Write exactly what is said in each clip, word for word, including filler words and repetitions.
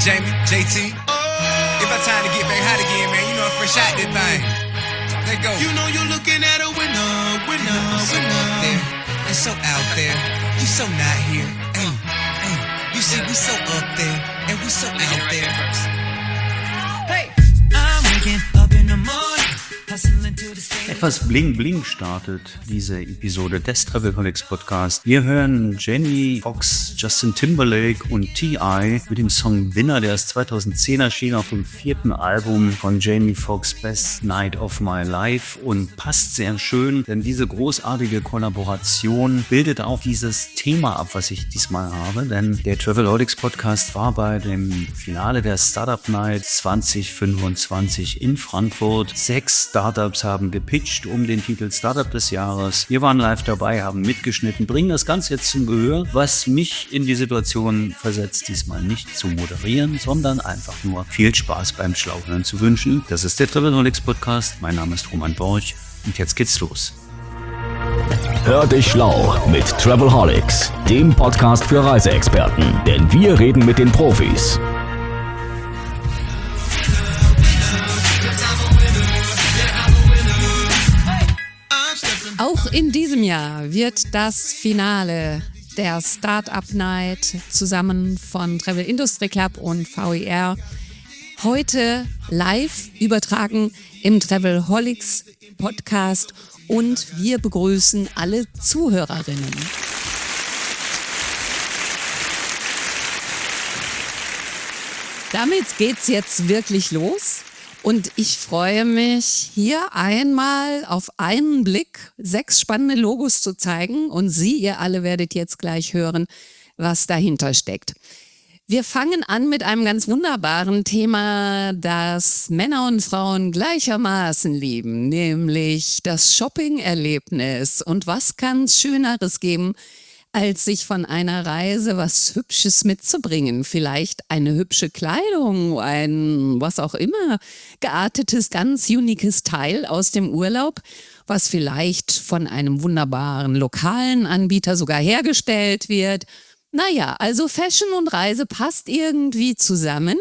Jamie, J T. It's about time to get back hot again, man. You know I'm fresh out this thing. Let's go. You know you're looking at a winner, winner, I'm so winner. Up there and so out there. You so not here. Hey, hey. You see, we so up there and we so out there. Hey, I'm waking up in the morning. Etwas Bling Bling startet diese Episode des Travelholics Podcast. Wir hören Jenny Fox, Justin Timberlake und T I mit dem Song Winner, der ist zweitausendzehn erschienen auf dem vierten Album von Jamie Foxx, Best Night of My Life, und passt sehr schön, denn diese großartige Kollaboration bildet auch dieses Thema ab, was ich diesmal habe, denn der Travelholics Podcast war bei dem Finale der Startup Night zwanzig fünfundzwanzig in Frankfurt. Sechs Startups haben gepitcht um den Titel Startup des Jahres. Wir waren live dabei, haben mitgeschnitten, bringen das Ganze jetzt zum Gehör, was mich in die Situation versetzt, diesmal nicht zu moderieren, sondern einfach nur viel Spaß beim Schlauhören zu wünschen. Das ist der Travelholics Podcast. Mein Name ist Roman Borch und jetzt geht's los. Hör dich schlau mit Travelholics, dem Podcast für Reiseexperten, denn wir reden mit den Profis. Auch in diesem Jahr wird das Finale der Startup Night zusammen von Travel Industry Club und V E R heute live übertragen im Travelholics Podcast und wir begrüßen alle Zuhörerinnen. Damit geht's jetzt wirklich los. Und ich freue mich, hier einmal auf einen Blick sechs spannende Logos zu zeigen. Und Sie, ihr alle, werdet jetzt gleich hören, was dahinter steckt. Wir fangen an mit einem ganz wunderbaren Thema, das Männer und Frauen gleichermaßen lieben, nämlich das Shopping-Erlebnis. Und was kann es Schöneres geben, als sich von einer Reise was Hübsches mitzubringen. Vielleicht eine hübsche Kleidung, ein was auch immer, geartetes, ganz uniques Teil aus dem Urlaub, was vielleicht von einem wunderbaren lokalen Anbieter sogar hergestellt wird. Naja, also Fashion und Reise passt irgendwie zusammen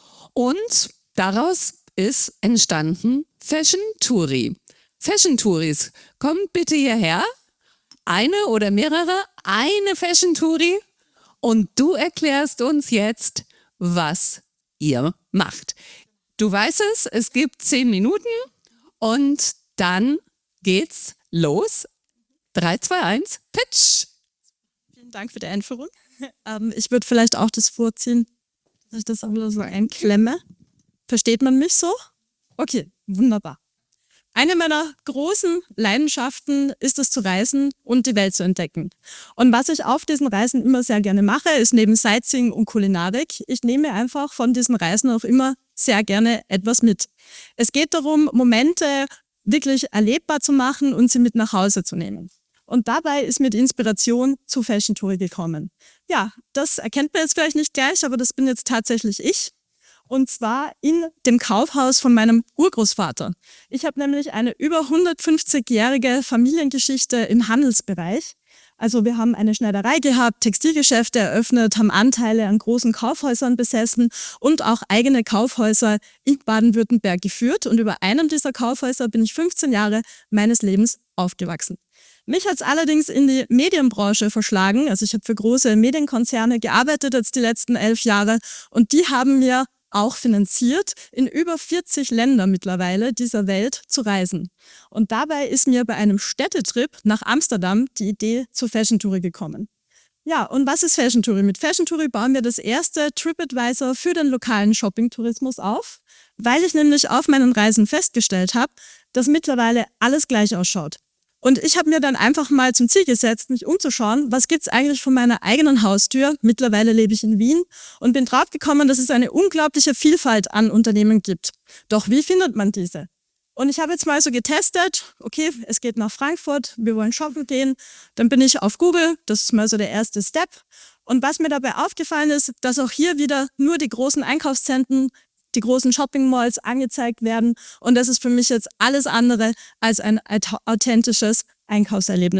und daraus ist entstanden Fashion Touri. Fashion Touris, kommt bitte hierher. Eine oder mehrere, eine Fashion Touri und du erklärst uns jetzt, was ihr macht. Du weißt es, es gibt zehn Minuten und dann geht's los. drei, zwei, eins, Pitch! Vielen Dank für die Einführung. Ähm, ich würde vielleicht auch das vorziehen, dass ich das auch wieder so einklemme. Versteht man mich so? Okay, wunderbar. Eine meiner großen Leidenschaften ist es zu reisen und die Welt zu entdecken. Und was ich auf diesen Reisen immer sehr gerne mache, ist neben Sightseeing und Kulinarik, ich nehme einfach von diesen Reisen auch immer sehr gerne etwas mit. Es geht darum, Momente wirklich erlebbar zu machen und sie mit nach Hause zu nehmen. Und dabei ist mir die Inspiration zu Fashion Touri gekommen. Ja, das erkennt man jetzt vielleicht nicht gleich, aber das bin jetzt tatsächlich ich. Und zwar in dem Kaufhaus von meinem Urgroßvater. Ich habe nämlich eine über hundertfünfzigjährige Familiengeschichte im Handelsbereich. Also wir haben eine Schneiderei gehabt, Textilgeschäfte eröffnet, haben Anteile an großen Kaufhäusern besessen und auch eigene Kaufhäuser in Baden-Württemberg geführt. Und über einem dieser Kaufhäuser bin ich fünfzehn Jahre meines Lebens aufgewachsen. Mich hat es allerdings in die Medienbranche verschlagen. Also ich habe für große Medienkonzerne gearbeitet jetzt die letzten elf Jahre und die haben mir auch finanziert, in über vierzig Länder mittlerweile dieser Welt zu reisen. Und dabei ist mir bei einem Städtetrip nach Amsterdam die Idee zur Fashion Touri gekommen. Ja, und was ist Fashion Touri? Mit Fashion Touri bauen wir das erste TripAdvisor für den lokalen Shopping-Tourismus auf, weil ich nämlich auf meinen Reisen festgestellt habe, dass mittlerweile alles gleich ausschaut. Und ich habe mir dann einfach mal zum Ziel gesetzt, mich umzuschauen, was gibt's eigentlich von meiner eigenen Haustür. Mittlerweile lebe ich in Wien und bin drauf gekommen, dass es eine unglaubliche Vielfalt an Unternehmen gibt. Doch wie findet man diese? Und ich habe jetzt mal so getestet, okay, es geht nach Frankfurt, wir wollen shoppen gehen. Dann bin ich auf Google, das ist mal so der erste Step. Und was mir dabei aufgefallen ist, dass auch hier wieder nur die großen Einkaufszentren, die großen Shopping-Malls angezeigt werden. Und das ist für mich jetzt alles andere als ein authentisches Einkaufserlebnis.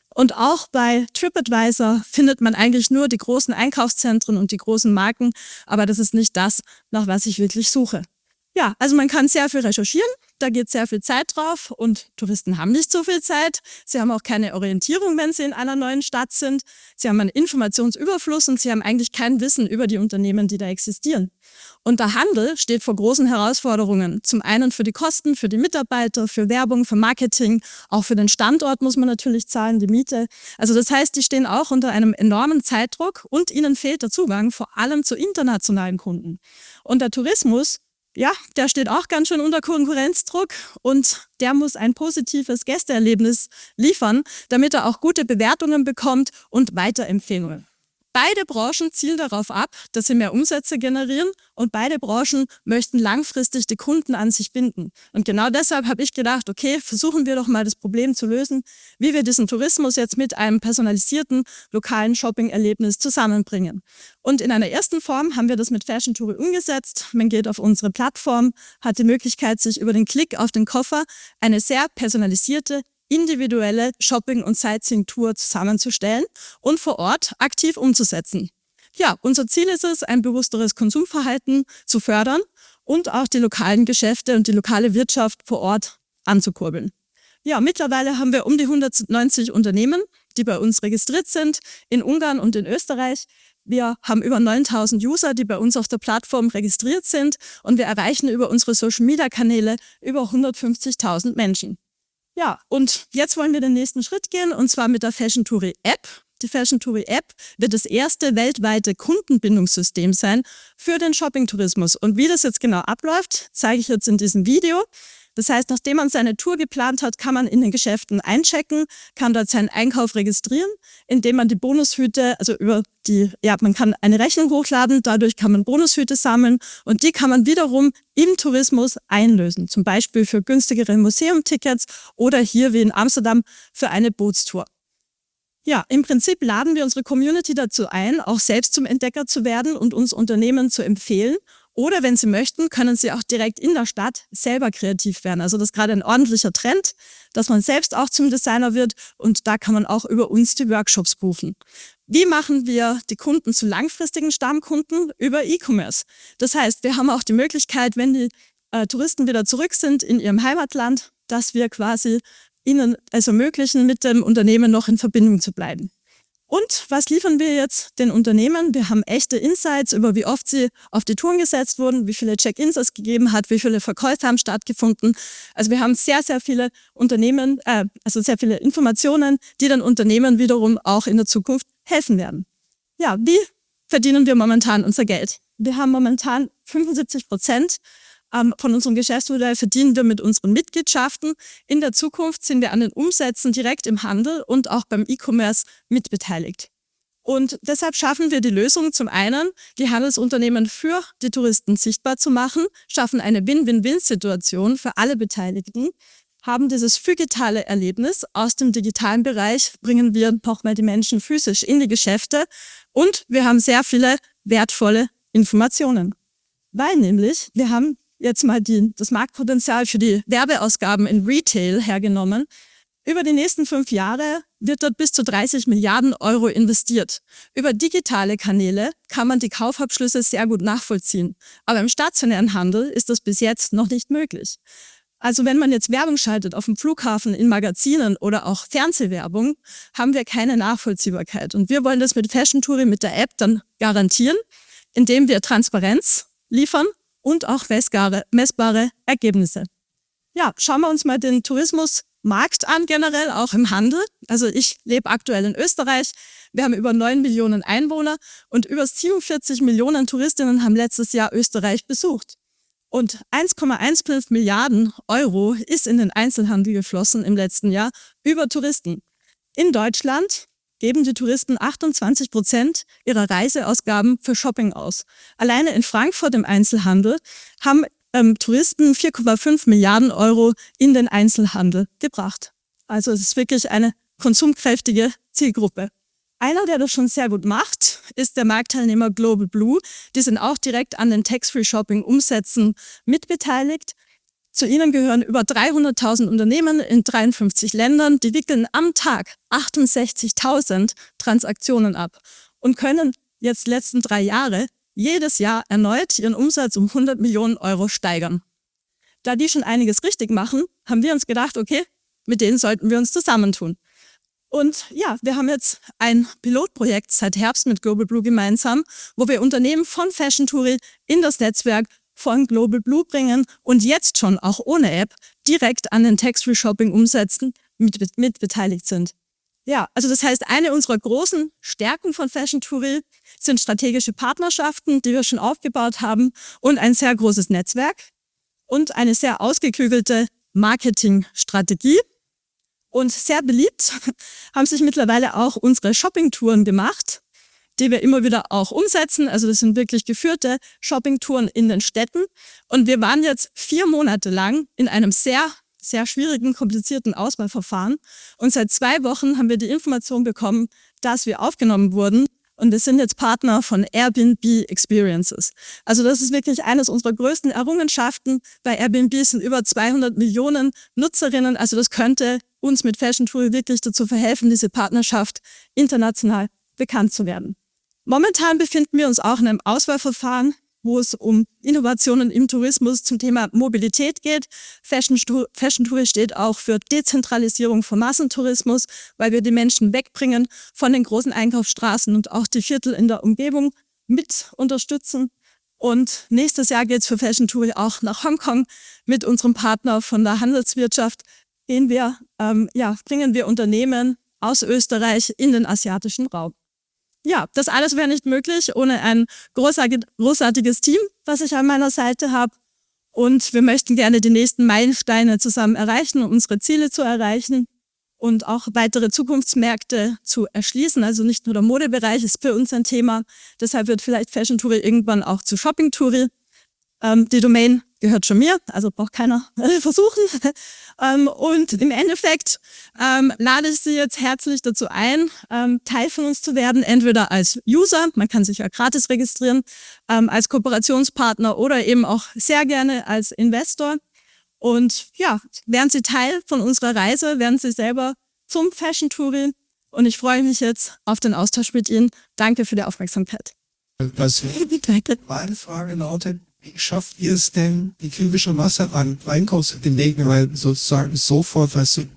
Und auch bei TripAdvisor findet man eigentlich nur die großen Einkaufszentren und die großen Marken, aber das ist nicht das, nach was ich wirklich suche. Ja, also man kann sehr viel recherchieren, da geht sehr viel Zeit drauf und Touristen haben nicht so viel Zeit. Sie haben auch keine Orientierung, wenn sie in einer neuen Stadt sind. Sie haben einen Informationsüberfluss und sie haben eigentlich kein Wissen über die Unternehmen, die da existieren. Und der Handel steht vor großen Herausforderungen. Zum einen für die Kosten, für die Mitarbeiter, für Werbung, für Marketing, auch für den Standort muss man natürlich zahlen, die Miete. Also das heißt, die stehen auch unter einem enormen Zeitdruck und ihnen fehlt der Zugang, vor allem zu internationalen Kunden. Und der Tourismus, ja, der steht auch ganz schön unter Konkurrenzdruck und der muss ein positives Gästeerlebnis liefern, damit er auch gute Bewertungen bekommt und Weiterempfehlungen. Beide Branchen zielen darauf ab, dass sie mehr Umsätze generieren und beide Branchen möchten langfristig die Kunden an sich binden. Und genau deshalb habe ich gedacht, okay, versuchen wir doch mal das Problem zu lösen, wie wir diesen Tourismus jetzt mit einem personalisierten, lokalen Shopping-Erlebnis zusammenbringen. Und in einer ersten Form haben wir das mit Fashion Touri umgesetzt. Man geht auf unsere Plattform, hat die Möglichkeit, sich über den Klick auf den Koffer eine sehr personalisierte, individuelle Shopping- und Sightseeing-Tour zusammenzustellen und vor Ort aktiv umzusetzen. Ja, unser Ziel ist es, ein bewussteres Konsumverhalten zu fördern und auch die lokalen Geschäfte und die lokale Wirtschaft vor Ort anzukurbeln. Ja, mittlerweile haben wir um die hundertneunzig Unternehmen, die bei uns registriert sind, in Ungarn und in Österreich. Wir haben über neuntausend User, die bei uns auf der Plattform registriert sind und wir erreichen über unsere Social-Media-Kanäle über hundertfünfzigtausend Menschen. Ja, und jetzt wollen wir den nächsten Schritt gehen, und zwar mit der Fashion Touri App. Die Fashion Touri App wird das erste weltweite Kundenbindungssystem sein für den Shopping-Tourismus. Und wie das jetzt genau abläuft, zeige ich jetzt in diesem Video. Das heißt, nachdem man seine Tour geplant hat, kann man in den Geschäften einchecken, kann dort seinen Einkauf registrieren, indem man die Bonushüte, also über die, ja, man kann eine Rechnung hochladen, dadurch kann man Bonushüte sammeln und die kann man wiederum im Tourismus einlösen. Zum Beispiel für günstigere Museumtickets oder hier wie in Amsterdam für eine Bootstour. Ja, im Prinzip laden wir unsere Community dazu ein, auch selbst zum Entdecker zu werden und uns Unternehmen zu empfehlen. Oder wenn Sie möchten, können Sie auch direkt in der Stadt selber kreativ werden. Also das ist gerade ein ordentlicher Trend, dass man selbst auch zum Designer wird und da kann man auch über uns die Workshops buchen. Wie machen wir die Kunden zu langfristigen Stammkunden? Über E-Commerce. Das heißt, wir haben auch die Möglichkeit, wenn die äh, Touristen wieder zurück sind in ihrem Heimatland, dass wir quasi ihnen es ermöglichen, mit dem Unternehmen noch in Verbindung zu bleiben. Und was liefern wir jetzt den Unternehmen? Wir haben echte Insights über, wie oft sie auf die Touren gesetzt wurden, wie viele Check-ins es gegeben hat, wie viele Verkäufe haben stattgefunden. Also wir haben sehr, sehr viele Unternehmen, äh, also sehr viele Informationen, die den Unternehmen wiederum auch in der Zukunft helfen werden. Ja, wie verdienen wir momentan unser Geld? Wir haben momentan fünfundsiebzig Prozent ähm, von unserem Geschäftsmodell verdienen wir mit unseren Mitgliedschaften. In der Zukunft sind wir an den Umsätzen direkt im Handel und auch beim E-Commerce mitbeteiligt. Und deshalb schaffen wir die Lösung, zum einen die Handelsunternehmen für die Touristen sichtbar zu machen, schaffen eine Win-Win-Win-Situation für alle Beteiligten, haben dieses digitale Erlebnis aus dem digitalen Bereich, bringen wir nochmal die Menschen physisch in die Geschäfte und wir haben sehr viele wertvolle Informationen. Weil nämlich, wir haben jetzt mal die, das Marktpotenzial für die Werbeausgaben in Retail hergenommen. Über die nächsten fünf Jahre wird dort bis zu dreißig Milliarden Euro investiert. Über digitale Kanäle kann man die Kaufabschlüsse sehr gut nachvollziehen. Aber im stationären Handel ist das bis jetzt noch nicht möglich. Also wenn man jetzt Werbung schaltet auf dem Flughafen, in Magazinen oder auch Fernsehwerbung, haben wir keine Nachvollziehbarkeit. Und wir wollen das mit Fashion Touri, mit der App dann garantieren, indem wir Transparenz liefern und auch messbare, messbare Ergebnisse. Ja, schauen wir uns mal den Tourismusmarkt an, generell auch im Handel. Also ich lebe aktuell in Österreich. Wir haben über neun Millionen Einwohner und über siebenundvierzig Millionen Touristinnen haben letztes Jahr Österreich besucht. Und eins Komma fünfzehn Milliarden Euro ist in den Einzelhandel geflossen im letzten Jahr über Touristen. In Deutschland geben die Touristen achtundzwanzig Prozent ihrer Reiseausgaben für Shopping aus. Alleine in Frankfurt im Einzelhandel haben ähm, Touristen vier Komma fünf Milliarden Euro in den Einzelhandel gebracht. Also es ist wirklich eine konsumkräftige Zielgruppe. Einer, der das schon sehr gut macht, ist der Marktteilnehmer Global Blue. Die sind auch direkt an den Tax-Free-Shopping-Umsätzen mitbeteiligt. Zu ihnen gehören über dreihunderttausend Unternehmen in dreiundfünfzig Ländern, die wickeln am Tag achtundsechzigtausend Transaktionen ab und können jetzt die letzten drei Jahre jedes Jahr erneut ihren Umsatz um hundert Millionen Euro steigern. Da die schon einiges richtig machen, haben wir uns gedacht, okay, mit denen sollten wir uns zusammentun. Und ja, wir haben jetzt ein Pilotprojekt seit Herbst mit Global Blue gemeinsam, wo wir Unternehmen von Fashiontory in das Netzwerk von Global Blue bringen und jetzt schon auch ohne App direkt an den Tax-Free-Shopping-Umsätzen mit, mit beteiligt sind. Ja, also das heißt, eine unserer großen Stärken von Fashiontory sind strategische Partnerschaften, die wir schon aufgebaut haben und ein sehr großes Netzwerk und eine sehr ausgeklügelte Marketingstrategie. Und sehr beliebt haben sich mittlerweile auch unsere Shoppingtouren gemacht, die wir immer wieder auch umsetzen. Also das sind wirklich geführte Shoppingtouren in den Städten. Und wir waren jetzt vier Monate lang in einem sehr, sehr schwierigen, komplizierten Auswahlverfahren. Und seit zwei Wochen haben wir die Information bekommen, dass wir aufgenommen wurden. Und wir sind jetzt Partner von Airbnb Experiences. Also das ist wirklich eines unserer größten Errungenschaften. Bei Airbnb sind über zweihundert Millionen Nutzerinnen. Also das könnte uns mit Fashiontory wirklich dazu verhelfen, diese Partnerschaft international bekannt zu werden. Momentan befinden wir uns auch in einem Auswahlverfahren, wo es um Innovationen im Tourismus zum Thema Mobilität geht. Fashiontory steht auch für Dezentralisierung von Massentourismus, weil wir die Menschen wegbringen von den großen Einkaufsstraßen und auch die Viertel in der Umgebung mit unterstützen. Und nächstes Jahr geht es für Fashiontory auch nach Hongkong mit unserem Partner von der Handelswirtschaft. Gehen wir, ähm, ja, bringen wir Unternehmen aus Österreich in den asiatischen Raum. Ja, das alles wäre nicht möglich ohne ein großartig, großartiges Team, was ich an meiner Seite habe. Und wir möchten gerne die nächsten Meilensteine zusammen erreichen, um unsere Ziele zu erreichen und auch weitere Zukunftsmärkte zu erschließen. Also nicht nur der Modebereich ist für uns ein Thema. Deshalb wird vielleicht Fashiontory irgendwann auch zu Shoppingtory. Ähm, die Domain gehört schon mir, also braucht keiner äh, versuchen. ähm, und im Endeffekt ähm, lade ich Sie jetzt herzlich dazu ein, ähm, Teil von uns zu werden, entweder als User, man kann sich ja gratis registrieren, ähm, als Kooperationspartner oder eben auch sehr gerne als Investor. Und ja, werden Sie Teil von unserer Reise, werden Sie selber zum Fashiontory. Und ich freue mich jetzt auf den Austausch mit Ihnen. Danke für die Aufmerksamkeit. Was meine Frage lautet, wie schafft ihr es denn, die kritische Masse an Einkaufsbelegen, weil sozusagen sofort, weißt du?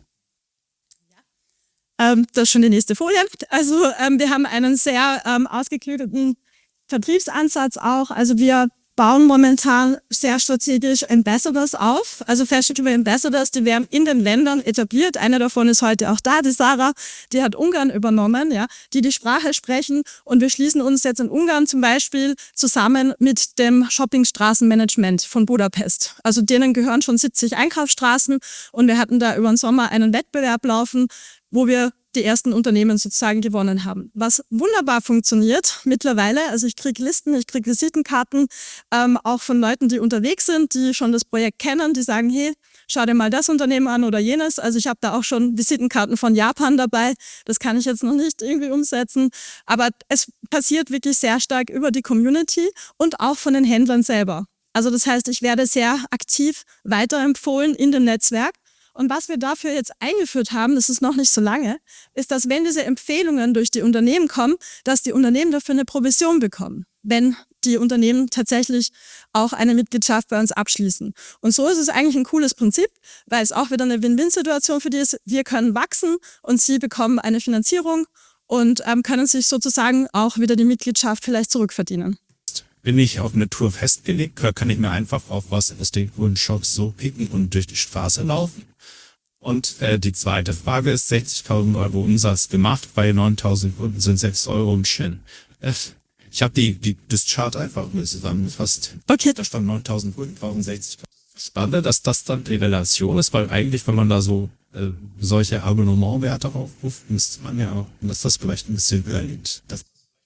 Ähm, das ist schon die nächste Folie. Also ähm, wir haben einen sehr ähm, ausgeklügelten Vertriebsansatz auch. Also wir bauen momentan sehr strategisch Ambassadors auf. Also Fashiontory Ambassadors, die werden in den Ländern etabliert. Eine davon ist heute auch da, die Sarah, die hat Ungarn übernommen, ja, die die Sprache sprechen. Und wir schließen uns jetzt in Ungarn zum Beispiel zusammen mit dem Shoppingstraßenmanagement von Budapest. Also denen gehören schon siebzig Einkaufsstraßen und wir hatten da über den Sommer einen Wettbewerb laufen, wo wir die ersten Unternehmen sozusagen gewonnen haben. Was wunderbar funktioniert mittlerweile, also ich kriege Listen, ich kriege Visitenkarten, ähm, auch von Leuten, die unterwegs sind, die schon das Projekt kennen, die sagen, hey, schau dir mal das Unternehmen an oder jenes. Also ich habe da auch schon Visitenkarten von Japan dabei, das kann ich jetzt noch nicht irgendwie umsetzen, aber es passiert wirklich sehr stark über die Community und auch von den Händlern selber. Also das heißt, ich werde sehr aktiv weiterempfohlen in dem Netzwerk. Und was wir dafür jetzt eingeführt haben, das ist noch nicht so lange, ist, dass wenn diese Empfehlungen durch die Unternehmen kommen, dass die Unternehmen dafür eine Provision bekommen, wenn die Unternehmen tatsächlich auch eine Mitgliedschaft bei uns abschließen. Und so ist es eigentlich ein cooles Prinzip, weil es auch wieder eine Win-Win-Situation für die ist. Wir können wachsen und sie bekommen eine Finanzierung und ähm, können sich sozusagen auch wieder die Mitgliedschaft vielleicht zurückverdienen. Bin ich auf eine Tour festgelegt, kann ich mir einfach auf was aus den coolen Shops so picken und durch die Straße laufen. Und äh, die zweite Frage ist, sechzigtausend Euro Umsatz gemacht, bei neuntausend Kunden sind sechs Euro im Schein. Äh, ich habe die, die das Chart einfach zusammengefasst. Okay. Da stand neuntausend Kunden, brauchen sechzigtausend. Spannend, dass das dann die Relation ist, weil eigentlich, wenn man da so äh, solche Abonnementwerte aufruft, müsste man ja auch, dass das vielleicht ein bisschen höher liegt. Das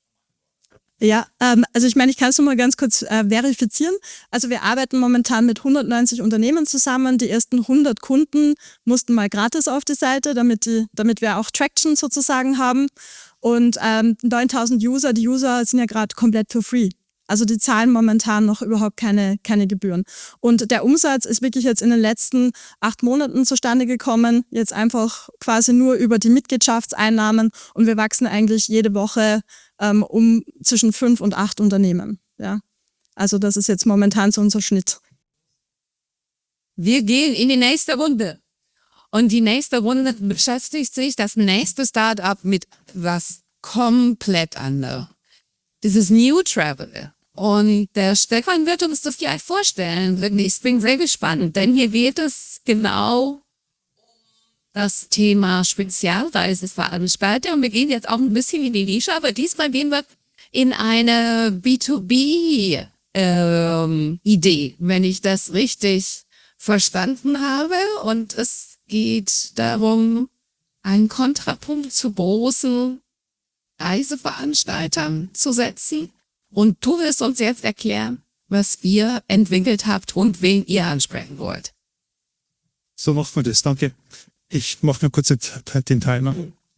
Ja, ähm, also ich meine, ich kann es nur mal ganz kurz äh, verifizieren. Also wir arbeiten momentan mit hundertneunzig Unternehmen zusammen. Die ersten hundert Kunden mussten mal gratis auf die Seite, damit die, damit wir auch Traction sozusagen haben. Und ähm, neuntausend User, die User sind ja gerade komplett for free. Also die zahlen momentan noch überhaupt keine, keine Gebühren. Und der Umsatz ist wirklich jetzt in den letzten acht Monaten zustande gekommen, jetzt einfach quasi nur über die Mitgliedschaftseinnahmen und wir wachsen eigentlich jede Woche ähm, um zwischen fünf und acht Unternehmen. Ja. Also das ist jetzt momentan so unser Schnitt. Wir gehen in die nächste Runde. Und die nächste Runde beschäftigt sich das nächste Startup mit was komplett anderem. Das ist New Travel. Und der Stefan wird uns das gleich vorstellen. Ich bin sehr gespannt, denn hier geht es genau um das Thema Spezialreiseveranstalter. Und wir gehen jetzt auch ein bisschen in die Nische, aber diesmal gehen wir in eine B zwei B ähm, Idee, wenn ich das richtig verstanden habe. Und es geht darum, einen Kontrapunkt zu großen Reiseveranstaltern zu setzen. Und du wirst uns jetzt erklären, was ihr entwickelt habt und wen ihr ansprechen wollt. So machen wir das, danke. Ich mache nur kurz den Timer.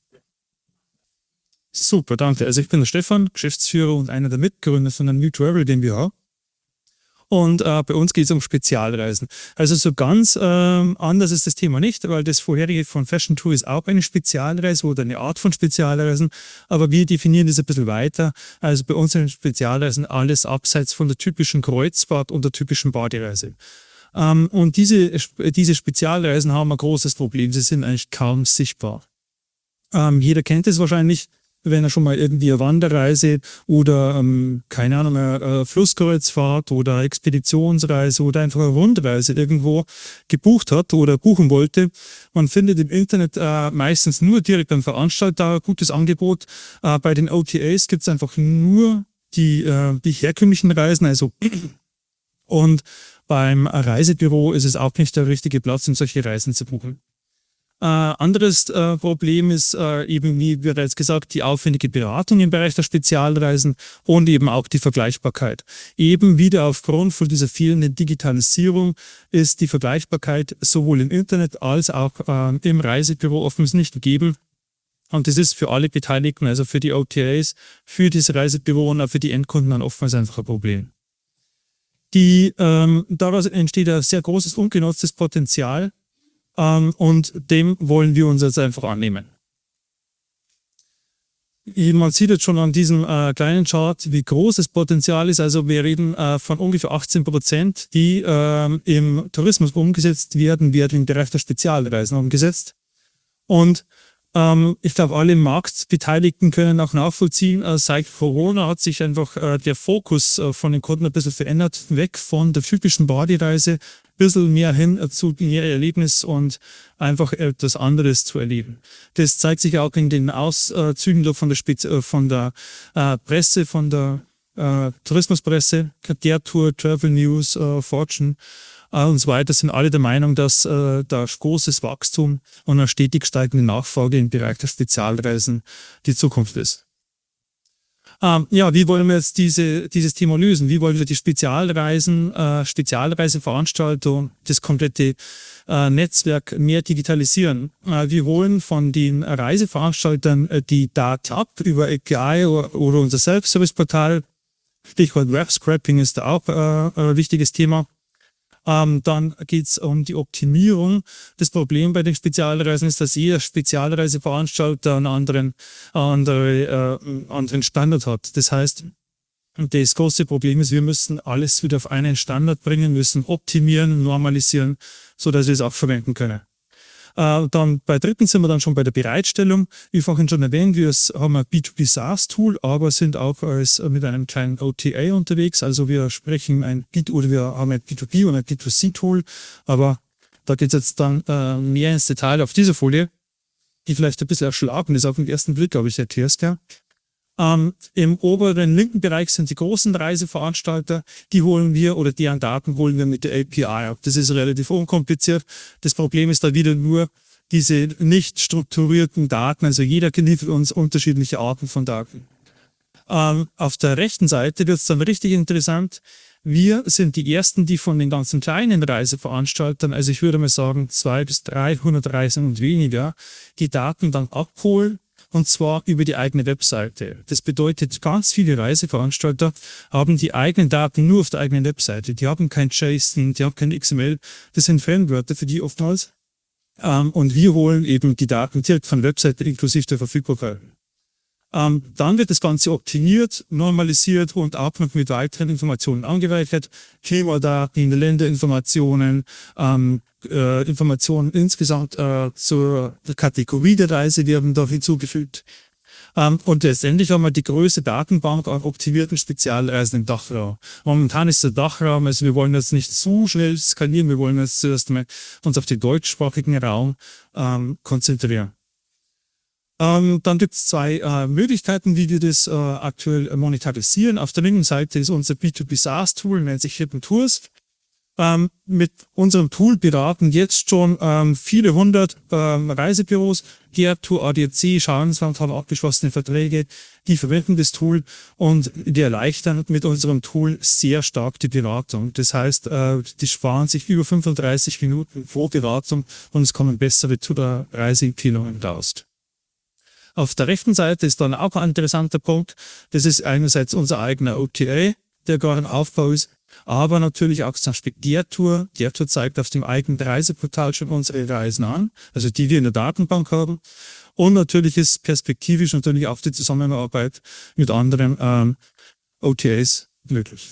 Super, danke. Also ich bin der Stefan, Geschäftsführer und einer der Mitgründer von der New Travel GmbH. Und äh, bei uns geht es um Spezialreisen. Also so ganz ähm, anders ist das Thema nicht, weil das vorherige von Fashion Tour ist auch eine Spezialreise oder eine Art von Spezialreisen. Aber wir definieren das ein bisschen weiter. Also bei uns sind Spezialreisen alles abseits von der typischen Kreuzfahrt und der typischen Badereise. Ähm, und diese, diese Spezialreisen haben ein großes Problem. Sie sind eigentlich kaum sichtbar. Ähm, jeder kennt es wahrscheinlich, wenn er schon mal irgendwie eine Wanderreise oder, ähm, keine Ahnung, eine Flusskreuzfahrt oder Expeditionsreise oder einfach eine Rundreise irgendwo gebucht hat oder buchen wollte. Man findet im Internet äh, meistens nur direkt beim Veranstalter ein gutes Angebot. Äh, bei den O T As gibt es einfach nur die, äh, die herkömmlichen Reisen, also und beim Reisebüro ist es auch nicht der richtige Platz, um solche Reisen zu buchen. Äh, anderes äh, Problem ist äh, eben, wie bereits gesagt, die aufwendige Beratung im Bereich der Spezialreisen und eben auch die Vergleichbarkeit. Eben wieder aufgrund von dieser fehlenden Digitalisierung ist die Vergleichbarkeit sowohl im Internet als auch äh, im Reisebüro oftmals nicht gegeben. Und das ist für alle Beteiligten, also für die O T As, für das Reisebüro und auch für die Endkunden dann oftmals einfach ein Problem. Die, ähm, daraus entsteht ein sehr großes ungenutztes Potenzial. Um, und dem wollen wir uns jetzt einfach annehmen. Man sieht jetzt schon an diesem äh, kleinen Chart, wie groß das Potenzial ist. Also wir reden äh, von ungefähr achtzehn Prozent, die äh, im Tourismus umgesetzt werden, werden im Bereich der Spezialreisen umgesetzt. Und ähm, ich glaube, alle Marktbeteiligten können auch nachvollziehen, äh, seit Corona hat sich einfach äh, der Fokus äh, von den Kunden ein bisschen verändert, weg von der typischen Badereise, bisschen mehr hin zu mehr Erlebnis und einfach etwas anderes zu erleben. Das zeigt sich auch in den Auszügen von der, Spez von der äh, Presse, von der äh, Tourismuspresse, der Tour, Travel News, äh, Fortune äh, und so weiter, sind alle der Meinung, dass äh, da großes Wachstum und eine stetig steigende Nachfrage im Bereich der Spezialreisen die Zukunft ist. Ähm, ja, wie wollen wir jetzt diese, dieses Thema lösen? Wie wollen wir die Spezialreisen, äh, Spezialreiseveranstaltung, das komplette äh, Netzwerk mehr digitalisieren? Äh, wir holen von den Reiseveranstaltern äh, die Daten ab über A P I oder, oder unser Self-Service-Portal. Stichwort Web-Scrapping ist da auch äh, ein wichtiges Thema. Ähm, dann geht es um die Optimierung. Das Problem bei den Spezialreisen ist, dass jeder Spezialreiseveranstalter einen anderen, andere, äh, anderen Standard hat. Das heißt, das große Problem ist, wir müssen alles wieder auf einen Standard bringen, müssen optimieren, normalisieren, sodass wir es auch verwenden können. Äh, dann bei dritten sind wir dann schon bei der Bereitstellung. Wie vorhin schon erwähnt, wir haben ein B zwei B SaaS-Tool, aber sind auch als, mit einem kleinen O T A unterwegs. Also wir sprechen ein B oder wir haben ein B zwei B und ein B zwei C-Tool, aber da geht es jetzt dann äh, mehr ins Detail auf dieser Folie, die vielleicht ein bisschen erschlagen ist auf den ersten Blick, aber ich erkläre es dir. Ähm, Im oberen linken Bereich sind die großen Reiseveranstalter, die holen wir oder deren Daten holen wir mit der A P I ab. Das ist relativ unkompliziert. Das Problem ist da wieder nur diese nicht strukturierten Daten. Also jeder liefert uns unterschiedliche Arten von Daten. Ähm, auf der rechten Seite wird es dann richtig interessant. Wir sind die Ersten, die von den ganzen kleinen Reiseveranstaltern, also ich würde mal sagen zwei bis dreihundert Reisen und weniger, die Daten dann abholen und zwar über die eigene Webseite. Das bedeutet, ganz viele Reiseveranstalter haben die eigenen Daten nur auf der eigenen Webseite. Die haben kein JSON, die haben kein X M L. Das sind Fremdwörter für die oftmals. Ähm, und wir holen eben die Daten direkt von der Webseite inklusive der Verfügbarkeit. Ähm, dann wird das Ganze optimiert, normalisiert und auch noch mit weiteren Informationen angereichert. Klimadaten, Länderinformationen, ähm, äh, Informationen insgesamt äh, zur Kategorie der Reise werden da hinzugefügt. Ähm, und letztendlich haben wir die größte Datenbank an optimierten Spezialreisen im Dachraum. Momentan ist der Dachraum, also wir wollen jetzt nicht so schnell skalieren, wir wollen jetzt zuerst mal uns auf den deutschsprachigen Raum ähm, konzentrieren. Ähm, dann gibt es zwei äh, Möglichkeiten, wie wir das äh, aktuell monetarisieren. Auf der linken Seite ist unser B zwei B SaaS-Tool, nennt sich Hidden Tours. Ähm, mit unserem Tool beraten jetzt schon ähm, viele hundert ähm, Reisebüros, Gertour, A D A C, Schauensland haben abgeschlossene Verträge, die verwenden das Tool und die erleichtern mit unserem Tool sehr stark die Beratung. Das heißt, äh, die sparen sich über fünfunddreißig Minuten pro Beratung und es kommen bessere Reiseempfehlungen raus. Auf der rechten Seite ist dann auch ein interessanter Punkt. Das ist einerseits unser eigener O T A, der gerade im Aufbau ist, aber natürlich auch zum Beispiel Gertour. Gertour zeigt auf dem eigenen Reiseportal schon unsere Reisen an, also die wir in der Datenbank haben. Und natürlich ist perspektivisch natürlich auch die Zusammenarbeit mit anderen ähm, O T As möglich.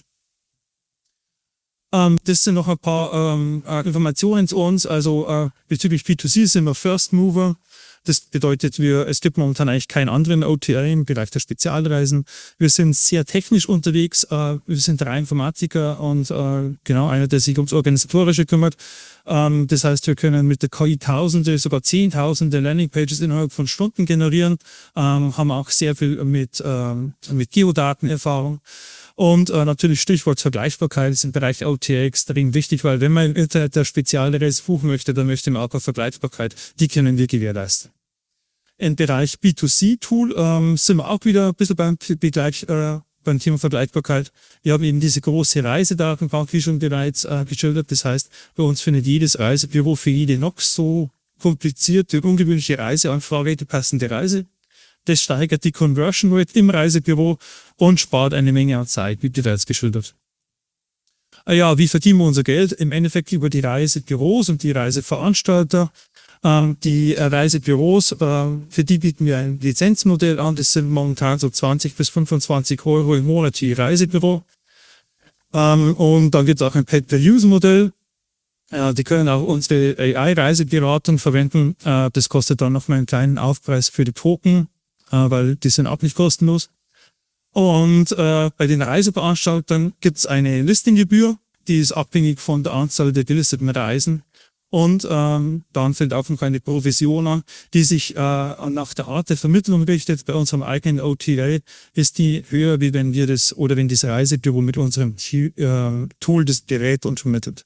Ähm, das sind noch ein paar ähm, Informationen zu uns. Also äh, bezüglich B zwei C sind wir First Mover. Das bedeutet, wir, es gibt momentan eigentlich keinen anderen O T A im Bereich der Spezialreisen. Wir sind sehr technisch unterwegs. Äh, wir sind drei Informatiker und äh, genau einer, der sich ums Organisatorische kümmert. Ähm, das heißt, wir können mit der K I Tausende, sogar Zehntausende Landingpages innerhalb von Stunden generieren. Ähm, haben auch sehr viel mit, ähm, mit Geodatenerfahrung. Und äh, natürlich Stichwort Vergleichbarkeit ist im Bereich O T A extrem wichtig, weil wenn man im Internet der Spezialreise buchen möchte, dann möchte man auch auf Vergleichbarkeit. Die können wir gewährleisten. Im Bereich B zwei C-Tool ähm, sind wir auch wieder ein bisschen beim, Begleich, äh, beim Thema Vergleichbarkeit. Wir haben eben diese große Reisedatenbank, wie schon bereits äh, geschildert. Das heißt, bei uns findet jedes Reisebüro für jede noch so komplizierte, ungewöhnliche Reiseanfrage die passende Reise. Das steigert die Conversion Rate im Reisebüro und spart eine Menge an Zeit, wie bereits geschildert. Ja, wie verdienen wir unser Geld? Im Endeffekt über die Reisebüros und die Reiseveranstalter. Ähm, die Reisebüros, äh, für die bieten wir ein Lizenzmodell an. Das sind momentan so zwanzig bis fünfundzwanzig Euro im Monat je Reisebüro. Ähm, und dann gibt es auch ein Pay-per-Use-Modell. Äh, die können auch unsere A I-Reiseberatung verwenden. Äh, das kostet dann nochmal einen kleinen Aufpreis für die Token, äh, weil die sind auch nicht kostenlos. Und äh, bei den Reiseveranstaltern gibt es eine Listinggebühr, die ist abhängig von der Anzahl der gelisteten Reisen. Und ähm, dann fällt auch noch eine Provision an, die sich äh, nach der Art der Vermittlung richtet. Bei unserem eigenen O T A ist die höher, wie wenn wir das oder wenn das Reisebüro mit unserem äh, Tool das berät und vermittelt.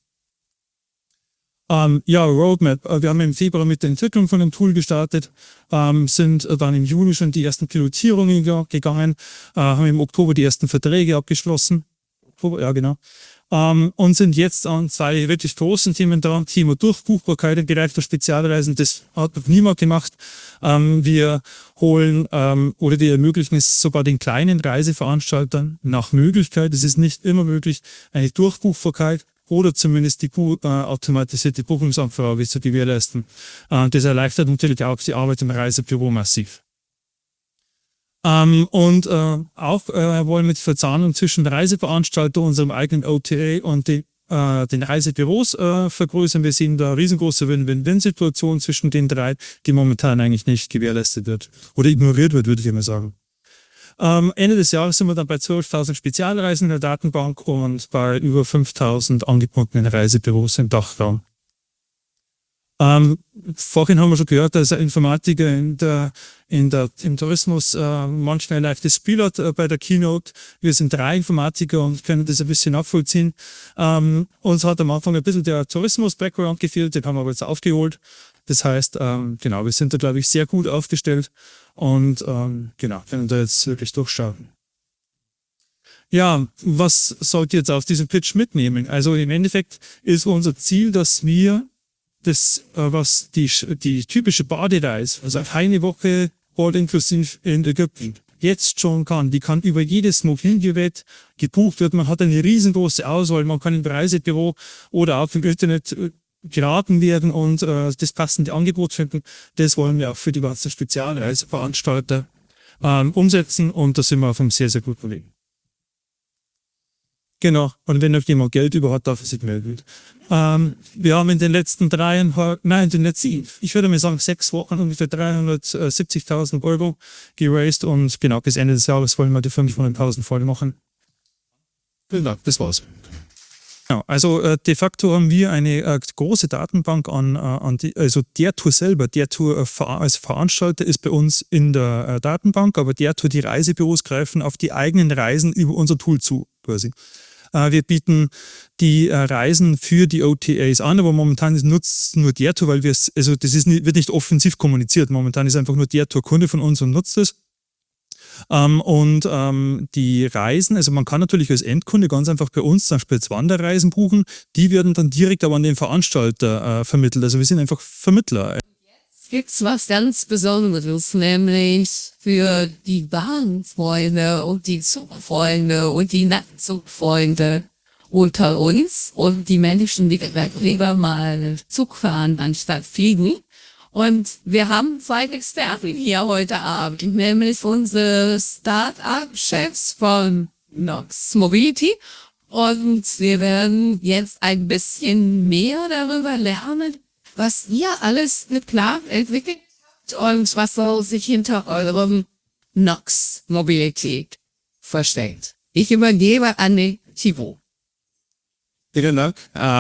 Ähm, ja, Roadmap. Wir haben im Februar mit der Entwicklung von dem Tool gestartet, ähm, sind dann im Juni schon die ersten Pilotierungen gegangen, äh, haben im Oktober die ersten Verträge abgeschlossen. Oktober, ja genau. Um, und sind jetzt an zwei wirklich großen Themen dran. Thema Durchbuchbarkeit im Bereich der Spezialreisen. Das hat noch niemand gemacht. Um, wir holen um, oder wir ermöglichen es sogar den kleinen Reiseveranstaltern nach Möglichkeit, es ist nicht immer möglich, eine Durchbuchbarkeit oder zumindest die uh, automatisierte Buchungsanfrage zu gewährleisten. Uh, das erleichtert natürlich auch die Arbeit im Reisebüro massiv. Ähm, und äh, auch äh, wollen wir die Verzahnung zwischen Reiseveranstalter, unserem eigenen O T A und die, äh, den Reisebüros äh, vergrößern. Wir sehen da eine riesengroße Win-Win-Win-Situation zwischen den drei, die momentan eigentlich nicht gewährleistet wird oder ignoriert wird, würde ich immer sagen. Ähm, Ende des Jahres sind wir dann bei zwölftausend Spezialreisen in der Datenbank und bei über fünftausend angebundenen Reisebüros im Dachraum. Ähm, vorhin haben wir schon gehört, dass ein Informatiker in der, in der, im Tourismus äh, manchmal ein leichtes Spiel hat äh, bei der Keynote. Wir sind drei Informatiker und können das ein bisschen nachvollziehen. Ähm, uns hat am Anfang ein bisschen der Tourismus-Background gefehlt, den haben wir aber jetzt aufgeholt. Das heißt, ähm, genau, wir sind da, glaube ich, sehr gut aufgestellt und ähm, genau, können da jetzt wirklich durchschauen. Ja, was sollt ihr jetzt aus diesem Pitch mitnehmen? Also im Endeffekt ist unser Ziel, dass wir das, was die, die typische Badereise, also eine Woche all inklusiv in Ägypten, jetzt schon kann. Die kann über jedes Mobilgerät gebucht werden. Man hat eine riesengroße Auswahl. Man kann im Reisebüro oder auch im Internet geraten werden und äh, das passende Angebot finden. Das wollen wir auch für die ganzen Spezialreiseveranstalter ähm, umsetzen und da sind wir auf einem sehr, sehr guten Weg. Genau, und wenn noch jemand Geld über hat, darf er sich melden. Ähm, wir haben in den letzten dreieinhalb, nein, in den letzten, ich würde mal sagen, sechs Wochen ungefähr dreihundertsiebzigtausend Euro geraced und genau bis Ende des Jahres wollen wir die fünfhunderttausend voll machen. Genau, das war's. Genau, also äh, de facto haben wir eine äh, große Datenbank an, äh, an die, also der Tour selber, der Tour äh, ver als Veranstalter ist bei uns in der äh, Datenbank, aber der Tour, die Reisebüros greifen auf die eigenen Reisen über unser Tool zu, quasi. Wir bieten die äh, Reisen für die O T As an, aber momentan ist nutzt nur der Tour, weil wir es, also das ist nicht, wird nicht offensiv kommuniziert. Momentan ist einfach nur der Tour Kunde von uns und nutzt es. Ähm, und ähm, die Reisen, also man kann natürlich als Endkunde ganz einfach bei uns zum Beispiel jetzt Wanderreisen buchen, die werden dann direkt aber an den Veranstalter äh, vermittelt. Also wir sind einfach Vermittler. Gibt's was ganz Besonderes, nämlich für die Bahnfreunde und die Zugfreunde und die Nachtzugfreunde unter uns und die Menschen, die lieber mal Zug fahren anstatt fliegen. Und wir haben zwei Experten hier heute Abend, nämlich unsere Start-up-Chefs von Nox Mobility. Und wir werden jetzt ein bisschen mehr darüber lernen, was ihr alles mit Plan entwickelt habt und was so sich hinter eurem Nox Mobility versteckt. Ich übergebe an den Thibaut. Vielen Dank.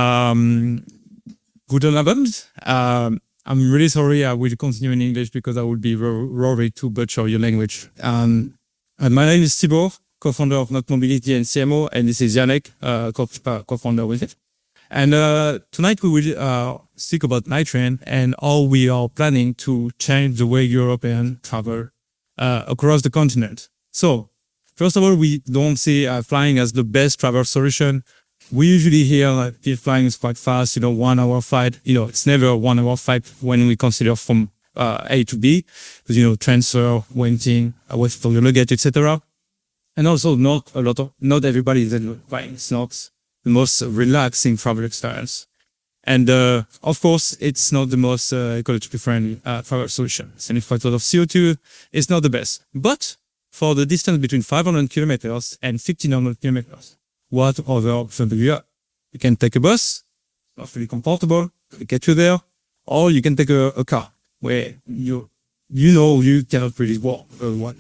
Um, guten Abend. Um, I'm really sorry I will continue in English because I would be worried to butcher your language. Um, and my name is Thibaut, co-founder of Nox Mobility and C M O, and this is Yannick, uh, co-founder with it. And uh, tonight we will uh, speak about Night Train and how we are planning to change the way Europeans travel uh, across the continent. So, first of all, we don't see uh, flying as the best travel solution. We usually hear like uh, flying is quite fast, you know, one hour flight. You know, it's never a one hour flight when we consider from uh, A to B, because, you know, transfer, waiting, uh, wait for your luggage, et cetera. And also not a lot of, not everybody is flying. It's not the most relaxing travel experience. And uh, of course, it's not the most uh, ecologically friendly uh, travel solution. seventy-five tons of C O two is not the best. But for the distance between five hundred kilometers and fifteen hundred kilometers, what other option do you have? You can take a bus, not really comfortable, to get you there, or you can take a, a car where you you know you cannot really walk. Uh, one.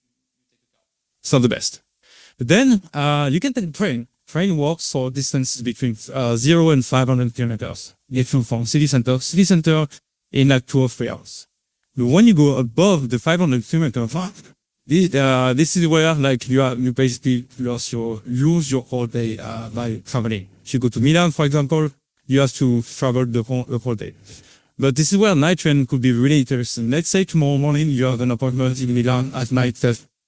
It's not the best. But then uh, you can take a train. Train works for distances between uh, zero and five hundred kilometers. Get you from city center, city center in like two or three hours. But when you go above the five hundred kilometer mark, this, uh, this is where like you are, you basically lose your lose your whole day uh, by traveling. If you go to Milan, for example, you have to travel the whole, the whole day. But this is where Night Train could be really interesting. Let's say tomorrow morning you have an appointment in Milan at night.